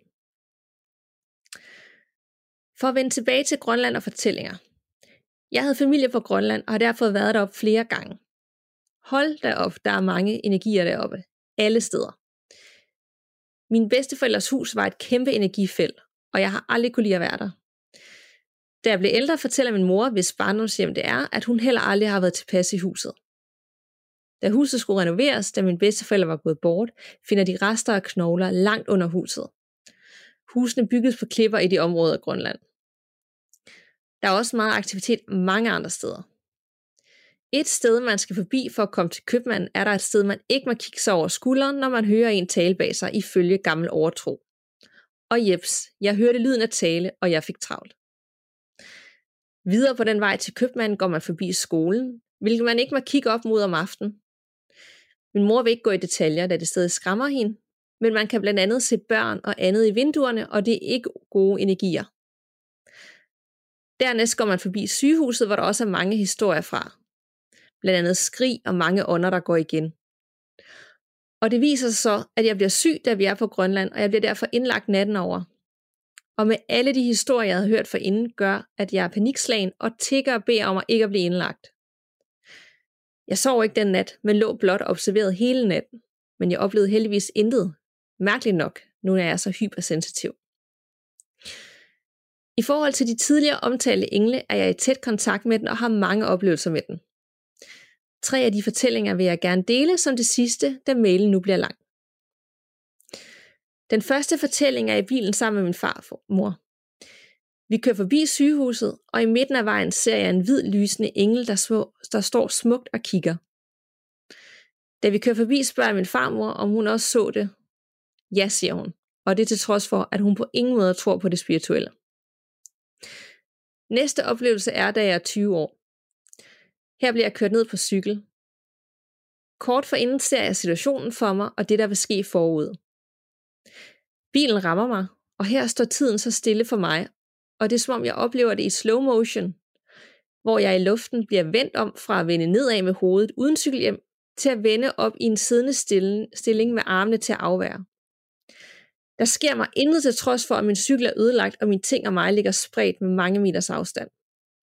Speaker 1: For at vende tilbage til Grønland og fortællinger. Jeg havde familie på Grønland, og har derfor været deroppe flere gange. Hold da op, der er mange energier deroppe. Alle steder. Min bedsteforældres hus var et kæmpe energifelt, og jeg har aldrig kunne lide at være der. Da jeg blev ældre, fortæller min mor, hvis barndomshjem det er, at hun heller aldrig har været tilpas i huset. Da huset skulle renoveres, da min bedsteforældre var gået bort, finder de rester af knogler langt under huset. Husene bygges på klipper i de områder af Grønland. Der er også meget aktivitet mange andre steder. Et sted, man skal forbi for at komme til købmanden, er der et sted, man ikke må kigge sig over skulderen, når man hører en tale bag sig ifølge gammel overtro. Og jeps, jeg hørte lyden af tale, og jeg fik travlt. Videre på den vej til købmanden går man forbi skolen, hvilket man ikke må kigge op mod om aftenen. Min mor vil ikke gå i detaljer, da det stadig skræmmer hende, men man kan blandt andet se børn og andet i vinduerne, og det er ikke gode energier. Dernæst går man forbi sygehuset, hvor der også er mange historier fra. Blandt andet skrig og mange ånder, der går igen. Og det viser sig så, at jeg bliver syg, da vi er på Grønland, og jeg bliver derfor indlagt natten over. Og med alle de historier, jeg havde hørt forinden, gør, at jeg er panikslagen og tigger og beder om at ikke at blive indlagt. Jeg sov ikke den nat, men lå blot observeret hele natten. Men jeg oplevede heldigvis intet. Mærkeligt nok, nu er jeg så hypersensitiv. I forhold til de tidligere omtalte engle, er jeg i tæt kontakt med den og har mange oplevelser med den. Tre af de fortællinger vil jeg gerne dele som det sidste, da mailen nu bliver lang. Den første fortælling er i bilen sammen med min farmor. Vi kører forbi sygehuset, og i midten af vejen ser jeg en hvid lysende engel, der, små, der står smukt og kigger. Da vi kører forbi, spørger jeg min farmor, om hun også så det. Ja, siger hun, og det er til trods for, at hun på ingen måde tror på det spirituelle. Næste oplevelse er, da jeg er tyve år. Her bliver jeg kørt ned på cykel. Kort forinden ser jeg situationen for mig, og det der vil ske forud. Bilen rammer mig, og her står tiden så stille for mig, og det er som om jeg oplever det i slow motion, hvor jeg i luften bliver vendt om fra at vende nedad med hovedet uden cykelhjem, til at vende op i en siddende stilling med armene til at afvære. Der sker mig intet til trods for, at min cykel er ødelagt, og mine ting og mig ligger spredt med mange meters afstand.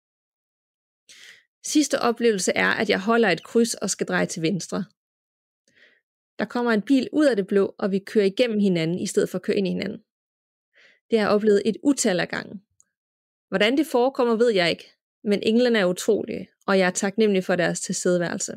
Speaker 1: Sidste oplevelse er, at jeg holder et kryds og skal dreje til venstre. Der kommer en bil ud af det blå, og vi kører igennem hinanden, i stedet for at køre ind i hinanden. Det har jeg oplevet et utal af gange. Hvordan det forekommer, ved jeg ikke, men englene er utrolige, og jeg er taknemmelig for deres tilstedeværelse.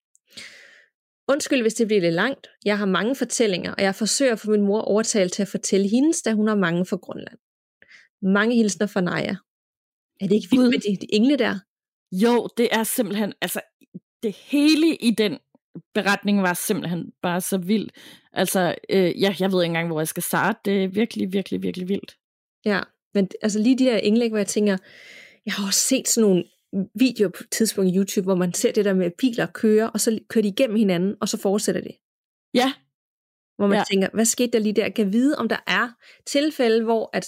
Speaker 1: Undskyld, hvis det bliver lidt langt. Jeg har mange fortællinger, og jeg forsøger at få min mor overtalt til at fortælle hendes, da hun har mange fra Grønland. Mange hilsner fra Naja. Er det ikke vildt med de, de engle der?
Speaker 2: Jo, det er simpelthen, altså det hele i den beretning var simpelthen bare så vildt. Altså, øh, ja, jeg ved ikke engang, hvor jeg skal starte. Det er virkelig, virkelig, virkelig vildt.
Speaker 1: Ja, men altså lige de der engle, hvor jeg tænker, jeg har også set sådan nogle videoer på et tidspunkt i YouTube, hvor man ser det der med, at biler kører, og så kører de igennem hinanden, og så fortsætter det.
Speaker 2: Ja.
Speaker 1: Hvor man
Speaker 2: ja.
Speaker 1: tænker, hvad skete der lige der? Kan vide, om der er tilfælde, hvor at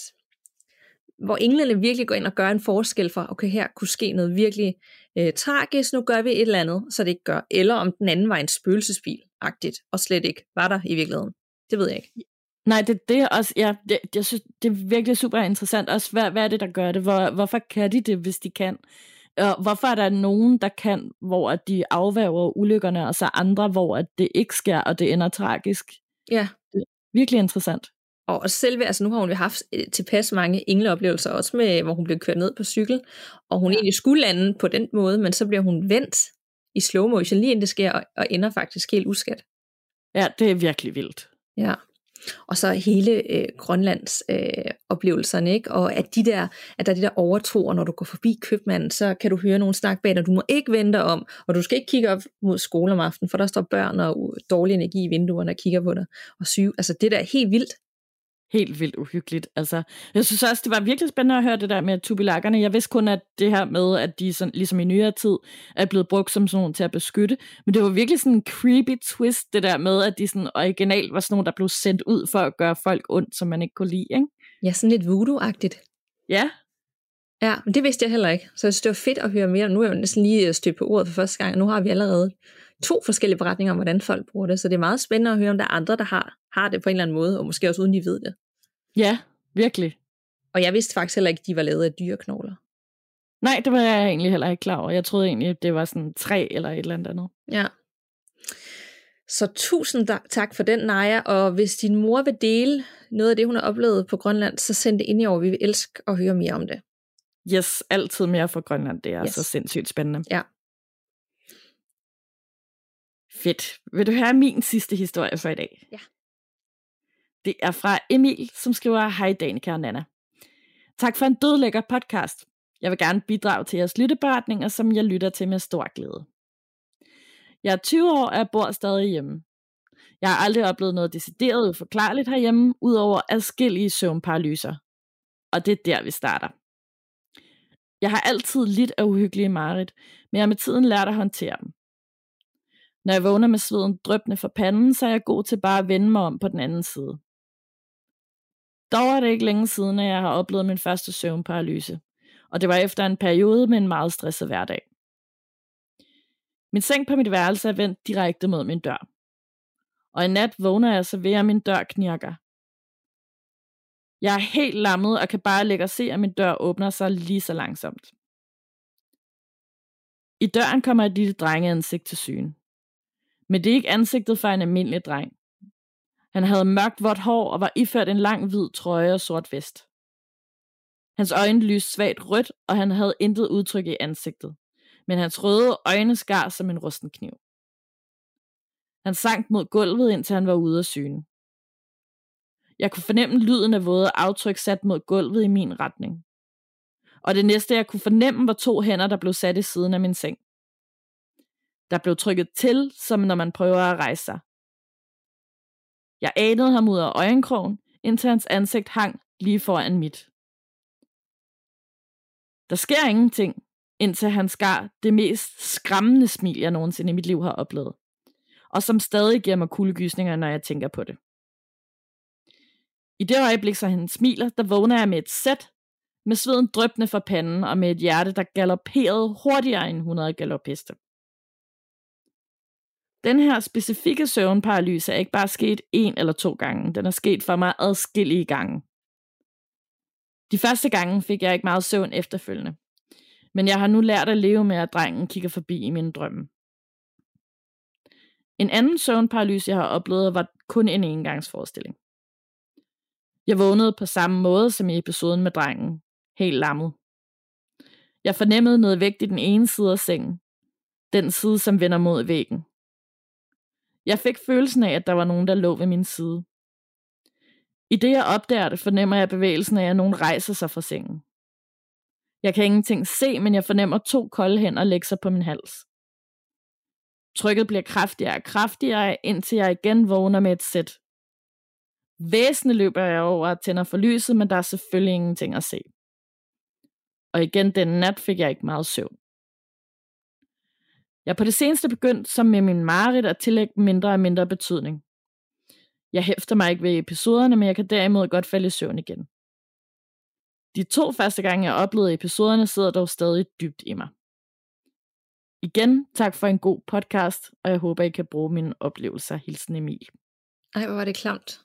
Speaker 1: hvor englene virkelig går ind og gør en forskel for, okay, her kunne ske noget virkelig øh, tragisk, nu gør vi et eller andet, så det ikke gør. Eller om den anden var en spøgelsesbil-agtigt, og slet ikke var der i virkeligheden. Det ved jeg ikke.
Speaker 2: Nej, det, det er også, ja, det, jeg synes, det er virkelig super interessant. Også, hvad, hvad er det, der gør det? Hvor, hvorfor kan de det, hvis de kan? Og hvorfor er der nogen, der kan, hvor de afværger ulykkerne, og så andre, hvor det ikke sker, og det ender tragisk?
Speaker 1: Ja.
Speaker 2: Det er virkelig interessant.
Speaker 1: Og selve, altså nu har hun jo haft tilpas mange engleoplevelser, også med, hvor hun blev kørt ned på cykel, og hun ja. egentlig skulle lande på den måde, men så bliver hun vendt i slow motion, lige inden det sker, og, og ender faktisk helt uskadt.
Speaker 2: Ja, det er virkelig vildt.
Speaker 1: Ja, og så hele øh, Grønlands øh, oplevelserne, ikke? Og at, de der, at der er de der overtroer, når du går forbi købmanden, så kan du høre nogen snakke bag dig, du må ikke vende dig om, og du skal ikke kigge op mod skole om aftenen, for der står børn og dårlig energi i vinduerne og kigger på dig, og syge, altså det der er helt vildt.
Speaker 2: Helt vildt uhyggeligt. Altså, jeg synes også, det var virkelig spændende at høre det der med tubilakkerne. Jeg vidste kun, at det her med, at de sådan, ligesom i nyere tid er blevet brugt som sådan nogle til at beskytte. Men det var virkelig sådan en creepy twist, det der med, at de sådan originalt var sådan nogle, der blev sendt ud for at gøre folk ondt, som man ikke kunne lide, ikke?
Speaker 1: Ja, sådan lidt voodoo-agtigt.
Speaker 2: Ja.
Speaker 1: Ja, men det vidste jeg heller ikke. Så jeg synes, det var fedt at høre mere. Nu er jeg næsten lige stødt på ordet for første gang, og nu har vi allerede to forskellige beretninger om, hvordan folk bruger det. Så det er meget spændende at høre, om der er andre, der har, har det på en eller anden måde, og måske også uden de ved det.
Speaker 2: Ja, virkelig.
Speaker 1: Og jeg vidste faktisk heller ikke, at de var lavet af dyreknogler.
Speaker 2: Nej, det var jeg egentlig heller ikke klar over. Jeg troede egentlig, at det var sådan træ eller et eller andet andet.
Speaker 1: Ja. Så tusind tak for den, Naja. Og hvis din mor vil dele noget af det, hun har oplevet på Grønland, så send det ind i år. Vi vil elske at høre mere om det.
Speaker 2: Yes, altid mere fra Grønland. Det er yes. så sindssygt spændende.
Speaker 1: Ja.
Speaker 2: Fedt. Vil du høre min sidste historie for i dag?
Speaker 1: Ja.
Speaker 2: Det er fra Emil, som skriver, hej Danika og Nana. Tak for en dødlækker podcast. Jeg vil gerne bidrage til jeres lytteberetninger, som jeg lytter til med stor glæde. Jeg er tyve år, og jeg bor stadig hjemme. Jeg har aldrig oplevet noget decideret uforklarligt herhjemme, udover adskillige søvnparalyser. Og det er der, vi starter. Jeg har altid lidt af uhyggelige mareridt, men jeg har med tiden lært at håndtere dem. Når jeg vågner med sveden dryppende fra panden, så er jeg god til bare at vende mig om på den anden side. Dog er det ikke længe siden, at jeg har oplevet min første søvnparalyse, og det var efter en periode med en meget stresset hverdag. Min seng på mit værelse er vendt direkte mod min dør, og en nat vågner jeg så ved, at min dør knirker. Jeg er helt lammet og kan bare lægge og se, at min dør åbner sig lige så langsomt. I døren kommer et lille drengeansigt til syne. Men det er ikke ansigtet for en almindelig dreng. Han havde mørkt vådt hår og var iført en lang hvid trøje og sort vest. Hans øjne lyste svagt rødt, og han havde intet udtryk i ansigtet, men hans røde øjne skar som en rusten kniv. Han sank mod gulvet, indtil han var ude af syne. Jeg kunne fornemme lyden af våde aftryk sat mod gulvet i min retning. Og det næste, jeg kunne fornemme, var to hænder, der blev sat i siden af min seng. Der blev trykket til, som når man prøver at rejse sig. Jeg anede ham ud af øjenkrogen, indtil hans ansigt hang lige foran mit. Der sker ingenting, indtil han skar det mest skræmmende smil, jeg nogensinde i mit liv har oplevet, og som stadig giver mig kuldegysninger, når jeg tænker på det. I det øjeblik, så han smiler, der vågner jeg med et sæt, med sveden dryppende fra panden og med et hjerte, der galopperede hurtigere end hundrede galopheste. Den her specifikke søvnparalyse er ikke bare sket en eller to gange, den er sket for mig adskillige gange. De første gange fik jeg ikke meget søvn efterfølgende, men jeg har nu lært at leve med, at drengen kigger forbi i mine drømme. En anden søvnparalyse, jeg har oplevet, var kun en engangsforestilling. Jeg vågnede på samme måde som i episoden med drengen, helt lammet. Jeg fornemmede noget vægt i den ene side af sengen, den side, som vender mod væggen. Jeg fik følelsen af, at der var nogen, der lå ved min side. I det jeg opdager det, fornemmer jeg bevægelsen af, at nogen rejser sig fra sengen. Jeg kan ingenting se, men jeg fornemmer to kolde hænder lægge sig på min hals. Trykket bliver kraftigere og kraftigere, indtil jeg igen vågner med et sæt. Væsende løber jeg over og tænder for lyset, men der er selvfølgelig ingenting at se. Og igen den nat fik jeg ikke meget søvn. Jeg er på det seneste begyndt, som med min mareridt, at tillægge mindre og mindre betydning. Jeg hæfter mig ikke ved episoderne, men jeg kan derimod godt falde i søvn igen. De to første gange, jeg oplevede episoderne, sidder dog stadig dybt i mig. Igen, tak for en god podcast, og jeg håber, I kan bruge mine oplevelser. Hilsen Emil.
Speaker 1: Ej, hvor var det klamt.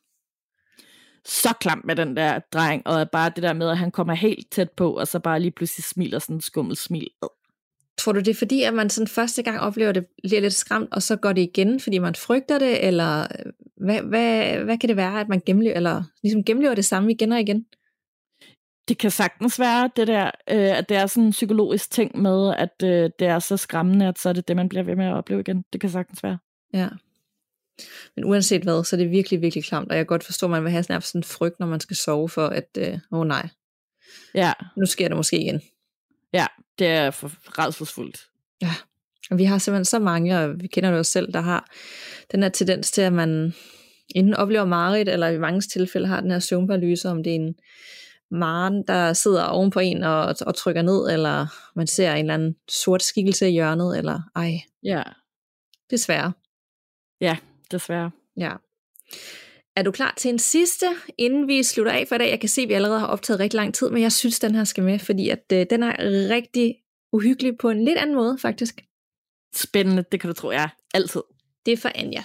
Speaker 2: Så klamt med den der dreng, og bare det der med, at han kommer helt tæt på, og så bare lige pludselig smiler sådan en skummel smil.
Speaker 1: Tror du, det er fordi, at man sådan første gang oplever det, bliver lidt skræmt, og så går det igen, fordi man frygter det, eller hvad, hvad, hvad kan det være, at man gennemlever, eller ligesom gennemlever det samme igen og igen?
Speaker 2: Det kan sagtens være, det der, øh, at det er sådan en psykologisk ting med, at øh, det er så skræmmende, at så er det det, man bliver ved med at opleve igen. Det kan sagtens være.
Speaker 1: Ja. Men uanset hvad, så er det virkelig, virkelig klamt, og jeg kan godt forstå, at man vil have sådan en frygt, når man skal sove for, at øh, åh oh, nej,
Speaker 2: ja.
Speaker 1: Nu sker det måske igen.
Speaker 2: Ja, det er for rædselsfuldt.
Speaker 1: Ja, og vi har simpelthen så mange, og vi kender det jo selv, der har den her tendens til, at man enten oplever mareridt, eller i mange tilfælde har den her søvnparalyse, om det er en maren, der sidder oven på en og, og trykker ned, eller man ser en eller anden sort skikkelse i hjørnet, eller ej.
Speaker 2: Ja.
Speaker 1: Desværre.
Speaker 2: Ja, desværre.
Speaker 1: Ja. Er du klar til en sidste, inden vi slutter af for i dag? Jeg kan se, at vi allerede har optaget rigtig lang tid, men jeg synes, den her skal med, fordi at, øh, den er rigtig uhyggelig på en lidt anden måde, faktisk.
Speaker 2: Spændende, det kan du tro, jeg ja. Altid.
Speaker 1: Det er for Anja.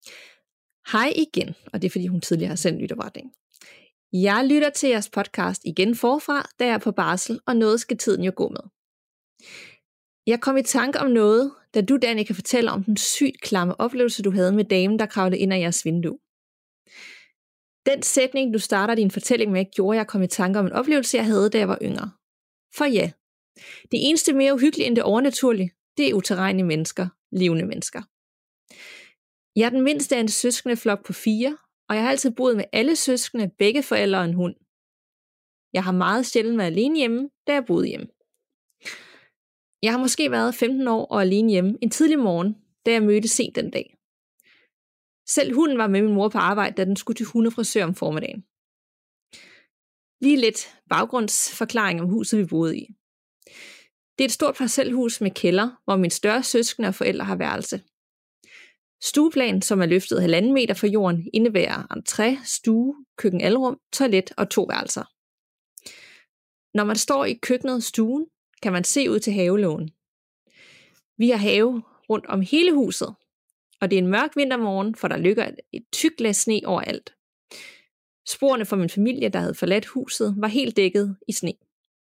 Speaker 1: Hej igen, og det er fordi, hun tidligere har sendt lytopretning. Jeg lytter til jeres podcast igen forfra, da jeg er på barsel, og noget skal tiden jo gå med. Jeg kom i tanke om noget, da du, Danny, kan fortælle om den sygt klamme oplevelse, du havde med damen, der kravlede ind ad jeres vindue. Den sætning, du starter din fortælling med, gjorde jeg kom i tanke om en oplevelse, jeg havde, da jeg var yngre. For ja, det eneste mere uhyggelige end det overnaturlige, det er uterrenlige mennesker, levende mennesker. Jeg er den mindste af en søskendeflok på fire, og jeg har altid boet med alle søskende, begge forældre og en hund. Jeg har meget sjældent været alene hjemme, da jeg boede hjemme. Jeg har måske været femten år og alene hjemme en tidlig morgen, da jeg mødte sent den dag. Selv hunden var med min mor på arbejde, da den skulle til hundefrisør om formiddagen. Lige lidt baggrundsforklaring om huset, vi boede i. Det er et stort parcelhus med kælder, hvor min større søskende og forældre har værelse. Stueplan, som er løftet halvanden meter fra jorden, indebærer entré, stue, køkken, alrum, toilet og to værelser. Når man står i køkkenet stuen, kan man se ud til havelågen. Vi har have rundt om hele huset, og det er en mørk vintermorgen, for der ligger et tykt lag sne overalt. Sporene fra min familie, der havde forladt huset, var helt dækket i sne.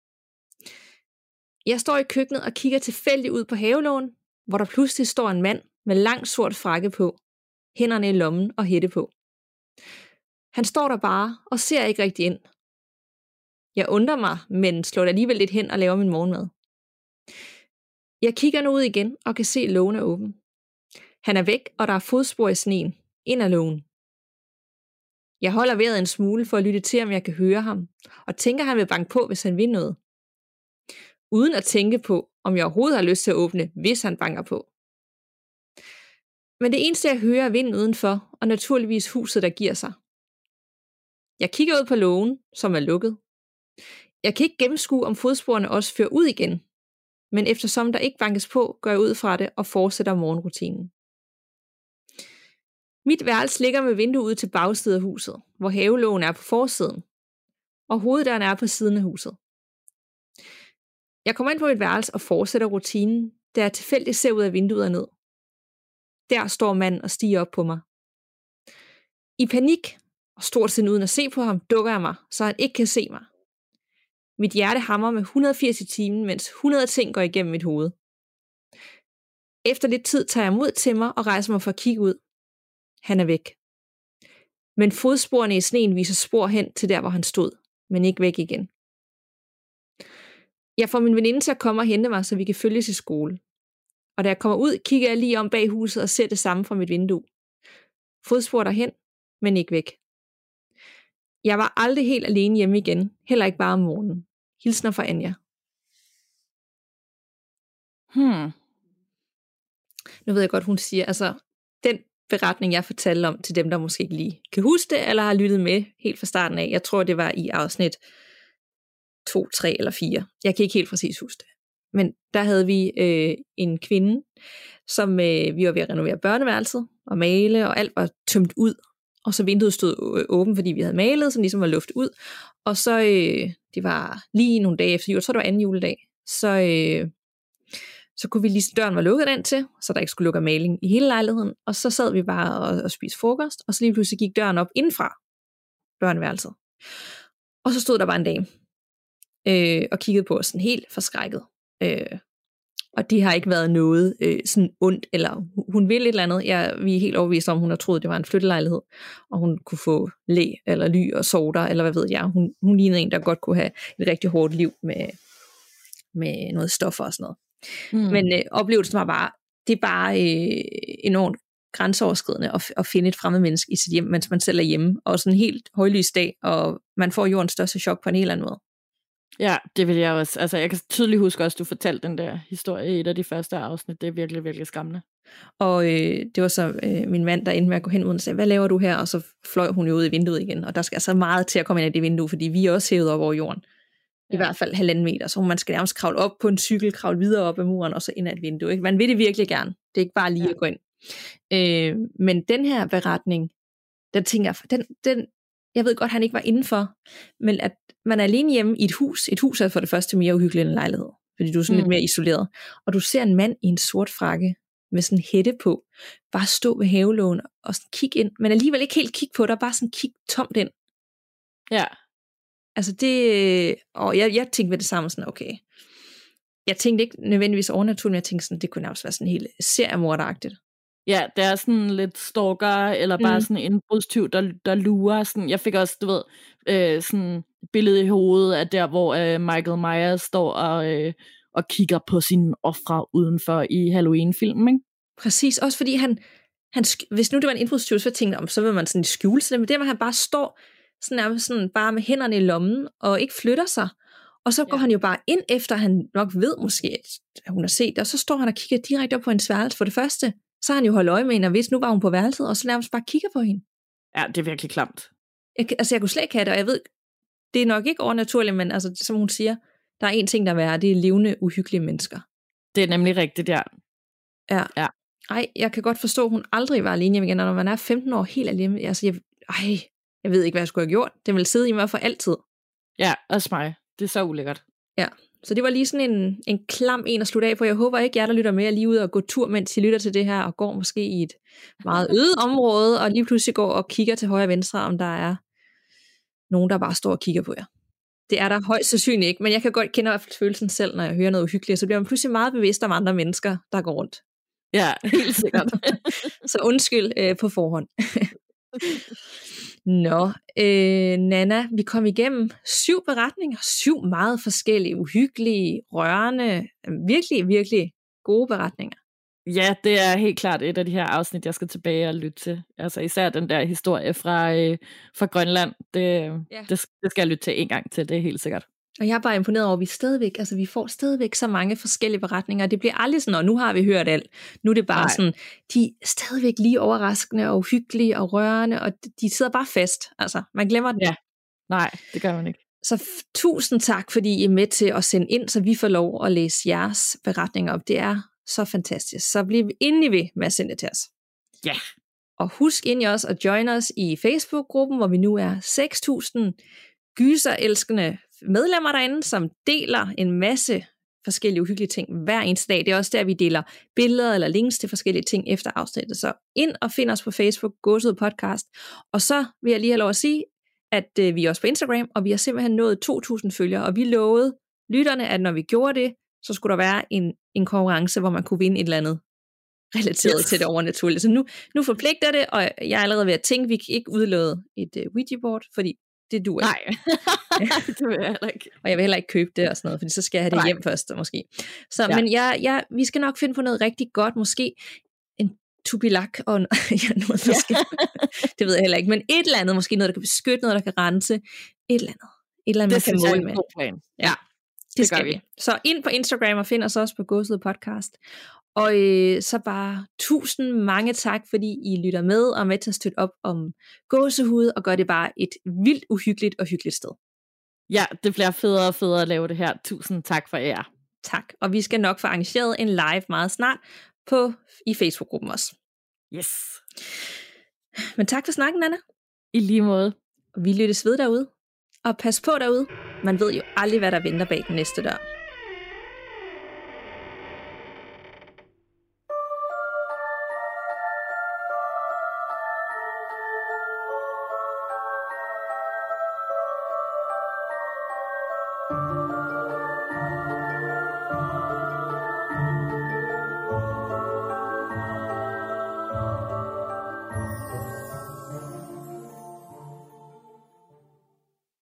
Speaker 1: Jeg står i køkkenet og kigger tilfældigt ud på havelågen, hvor der pludselig står en mand med lang sort frakke på, hænderne i lommen og hætte på. Han står der bare og ser ikke rigtig ind. Jeg undrer mig, men slår alligevel lidt hen og laver min morgenmad. Jeg kigger nu ud igen og kan se lågen er åben. Han er væk, og der er fodspor i sneen ind ad lågen. Jeg holder vejret en smule for at lytte til, om jeg kan høre ham, og tænker, han vil banke på, hvis han vil noget. Uden at tænke på, om jeg overhovedet har lyst til at åbne, hvis han banker på. Men det eneste, jeg hører, er vinden udenfor, og naturligvis huset, der giver sig. Jeg kigger ud på lågen, som er lukket. Jeg kan ikke gennemskue, om fodsporene også fører ud igen, men eftersom der ikke bankes på, går jeg ud fra det og fortsætter morgenrutinen. Mit værelse ligger med vinduet ud til bagsiden af huset, hvor havelågen er på forsiden, og hoveddøren er på siden af huset. Jeg kommer ind på mit værelse og fortsætter rutinen, da jeg tilfældigt ser ud af vinduet og ned. Der står manden og stiger op på mig. I panik, og stort set uden at se på ham, dukker jeg mig, så han ikke kan se mig. Mit hjerte hamrer med et hundrede og firs i timen, mens hundrede ting går igennem mit hoved. Efter lidt tid tager jeg mod til mig og rejser mig for at kigge ud. Han er væk. Men fodsporene i sneen viser spor hen til der, hvor han stod, men ikke væk igen. Jeg får min veninde til at komme og hente mig, så vi kan følges i skole. Og da jeg kommer ud, kigger jeg lige om bag huset og ser det samme fra mit vindue. Fodspor derhen, men ikke væk. Jeg var aldrig helt alene hjemme igen, heller ikke bare om morgenen. Hilsner fra Anja.
Speaker 2: Hmm.
Speaker 1: Nu ved jeg godt, hun siger, altså, den beretning, jeg fortalte om til dem, der måske ikke lige kan huske det, eller har lyttet med helt fra starten af. Jeg tror, det var i afsnit to, tre eller fire. Jeg kan ikke helt præcis huske det. Men der havde vi øh, en kvinde, som øh, vi var ved at renovere børneværelset og male, og alt var tømt ud. Og så vinduet stod åbent, fordi vi havde malet, så ligesom var luft ud. Og så, øh, det var lige nogle dage efter jul, jeg tror det var anden juledag, så, øh, så kunne vi lige, døren var lukket den til, så der ikke skulle lukke maling i hele lejligheden. Og så sad vi bare og, og spiste frokost, og så lige pludselig gik døren op indenfra børneværelset. Og så stod der bare en dame øh, og kiggede på os sådan helt forskrækket. Øh, og det har ikke været noget øh, sådan ondt, eller hun vil et eller andet. Jeg, vi er helt overbevist om, hun har troet, det var en flyttelejlighed, og hun kunne få læ, eller ly og sorter, eller hvad ved jeg. Hun, hun lignede en, der godt kunne have et rigtig hårdt liv med, med noget stoffer og sådan noget. Mm. Men øh, oplevelsen var bare, det er bare øh, enormt grænseoverskridende at, at finde et fremmed menneske i sit hjem, mens man selv er hjemme, og sådan en helt højlys dag, og man får jordens største chok på en helt anden måde.
Speaker 2: Ja, det vil jeg også. Altså, jeg kan tydeligt huske også, at du fortalte den der historie i et af de første afsnit. Det er virkelig, virkelig skræmmende.
Speaker 1: Og øh, det var så øh, min mand, der endte med at gå hen ud og sagde, hvad laver du her? Og så fløj hun jo ud i vinduet igen. Og der skal altså meget til at komme ind i det vindue, fordi vi er også hævet op over jorden. I ja. hvert fald halvanden meter. Så man skal nærmest kravle op på en cykel, kravle videre op ad muren, og så ind ad et vindue. Ikke? Man vil det virkelig gerne. Det er ikke bare lige ja. at gå ind. Øh, men den her beretning, den tænker jeg, den, den, jeg ved godt, han ikke var indenfor, men at man er alene hjemme i et hus. Et hus er for det første mere uhyggeligt end en lejlighed, fordi du er sådan mm. lidt mere isoleret. Og du ser en mand i en sort frakke med sådan en hætte på, bare stå ved havelågen og sådan kigge ind, men alligevel ikke helt kigge på dig, bare sådan kigge tomt ind.
Speaker 2: Ja.
Speaker 1: Altså det, og jeg, jeg tænkte ved det samme sådan, okay. Jeg tænkte ikke nødvendigvis overnaturligt, men jeg tænkte sådan, det kunne nærmest være sådan helt seriemorderagtigt.
Speaker 2: Ja, det er sådan lidt stalker, eller bare mm. sådan en indbrudstyv, der, der lurer. Sådan, jeg fik også, du ved, øh, sådan et billede i hovedet af der, hvor øh, Michael Myers står og, øh, og kigger på sine ofre udenfor i Halloween-filmen, ikke?
Speaker 1: Præcis, også fordi han, han hvis nu det var en indbrudstyv, så tænkte jeg, så vil man sådan skjule sig, men det var, han bare står sådan nærmest sådan bare med hænderne i lommen, og ikke flytter sig. Og så går ja. han jo bare ind efter, han nok ved måske, at hun har set det, og så står han og kigger direkte op på hendes værelse for det første. Så har han jo holdt øje med hende, og hvis nu var hun på værelset, og så nærmest bare kigger på hende.
Speaker 2: Ja, det er virkelig klamt.
Speaker 1: Jeg, altså, jeg kunne slet ikke have det, og jeg ved, det er nok ikke overnaturligt, men altså, som hun siger, der er en ting, der er værre, det er levende, uhyggelige mennesker.
Speaker 2: Det er nemlig rigtigt, ja.
Speaker 1: Ja.
Speaker 2: ja.
Speaker 1: Ej, jeg kan godt forstå, at hun aldrig var alene igen, og når man er femten år helt alene, altså, jeg, ej, jeg ved ikke, hvad jeg skulle have gjort. Den vil sidde i mig for altid.
Speaker 2: Ja, også mig. Det er så ulækkert.
Speaker 1: Ja, så det var lige sådan en, en klam en at slutte af på. Jeg håber ikke, jer der lytter med, er lige ud og gå tur, mens I lytter til det her, og går måske i et meget øde område, og lige pludselig går og kigger til højre og venstre, om der er nogen, der bare står og kigger på jer. Det er der højst sandsynligt ikke, men jeg kan godt kende i hvert fald følelsen selv, når jeg hører noget uhyggeligt, så bliver man pludselig meget bevidst om andre mennesker, der går rundt.
Speaker 2: Ja, helt sikkert.
Speaker 1: Så undskyld øh, på forhånd. Nå, øh, Nanna, vi kom igennem syv beretninger, syv meget forskellige, uhyggelige, rørende, virkelig, virkelig gode beretninger.
Speaker 2: Ja, det er helt klart et af de her afsnit, jeg skal tilbage og lytte til. Altså især den der historie fra, øh, fra Grønland, det, ja. det, det skal jeg lytte til en gang til, det er helt sikkert.
Speaker 1: Og jeg er bare imponeret over, at vi stadigvæk, altså vi får stadigvæk så mange forskellige beretninger. Det bliver aldrig sådan, og nu har vi hørt alt. Nu er det bare Nej. sådan, de er stadigvæk lige overraskende og uhyggelige og rørende, og de sidder bare fast. Altså, man glemmer det.
Speaker 2: Ja. Nej, det gør man ikke.
Speaker 1: Så f- tusind tak, fordi I er med til at sende ind, så vi får lov at læse jeres beretninger op. Det er så fantastisk. Så bliv endelig ved med at sende det til os.
Speaker 2: Ja.
Speaker 1: Og husk endelig også at join os i Facebook-gruppen, hvor vi nu er seks tusind gyserelskende medlemmer derinde, som deler en masse forskellige uhyggelige ting hver eneste dag. Det er også der, vi deler billeder eller links til forskellige ting efter afsnittet. Så ind og find os på Facebook, Gåsehud Podcast. Og så vil jeg lige have lov at sige, at øh, vi er også på Instagram, og vi har simpelthen nået to tusind følgere, og vi lovede lytterne, at når vi gjorde det, så skulle der være en, en konkurrence, hvor man kunne vinde et eller andet relateret yes. til det overnaturlige. Så nu, nu forpligter det, og jeg er allerede ved at tænke, at vi kan ikke udlåde et uh, Ouija-board, fordi det duer ikke.
Speaker 2: Nej, det vil jeg heller ikke.
Speaker 1: Og jeg vil heller ikke købe det og sådan noget, fordi så skal jeg have det Nej. hjem først, måske. Så, ja. Men jeg, jeg, vi skal nok finde på noget rigtig godt, måske en tubilak og ja, noget måske. Det ved jeg heller ikke, men et eller andet, måske noget, der kan beskytte, noget, der kan rense, et eller andet. Et eller andet,
Speaker 2: det
Speaker 1: man kan måle med.
Speaker 2: Ja,
Speaker 1: det, det skal vi. vi. Så ind på Instagram og find os også på Gåsehud Podcast. Og øh, så bare tusind mange tak, fordi I lytter med og er med til at støtte op om gåsehud og gør det bare et vildt uhyggeligt og hyggeligt sted.
Speaker 2: Ja, det bliver federe og federe at lave det her. Tusind tak for jer.
Speaker 1: Tak. Og vi skal nok få arrangeret en live meget snart på, i Facebook-gruppen også.
Speaker 2: Yes.
Speaker 1: Men tak for snakken, Anna.
Speaker 2: I lige måde.
Speaker 1: Vi lyttes ved derude. Og pas på derude. Man ved jo aldrig, hvad der venter bag den næste dør. Thank you.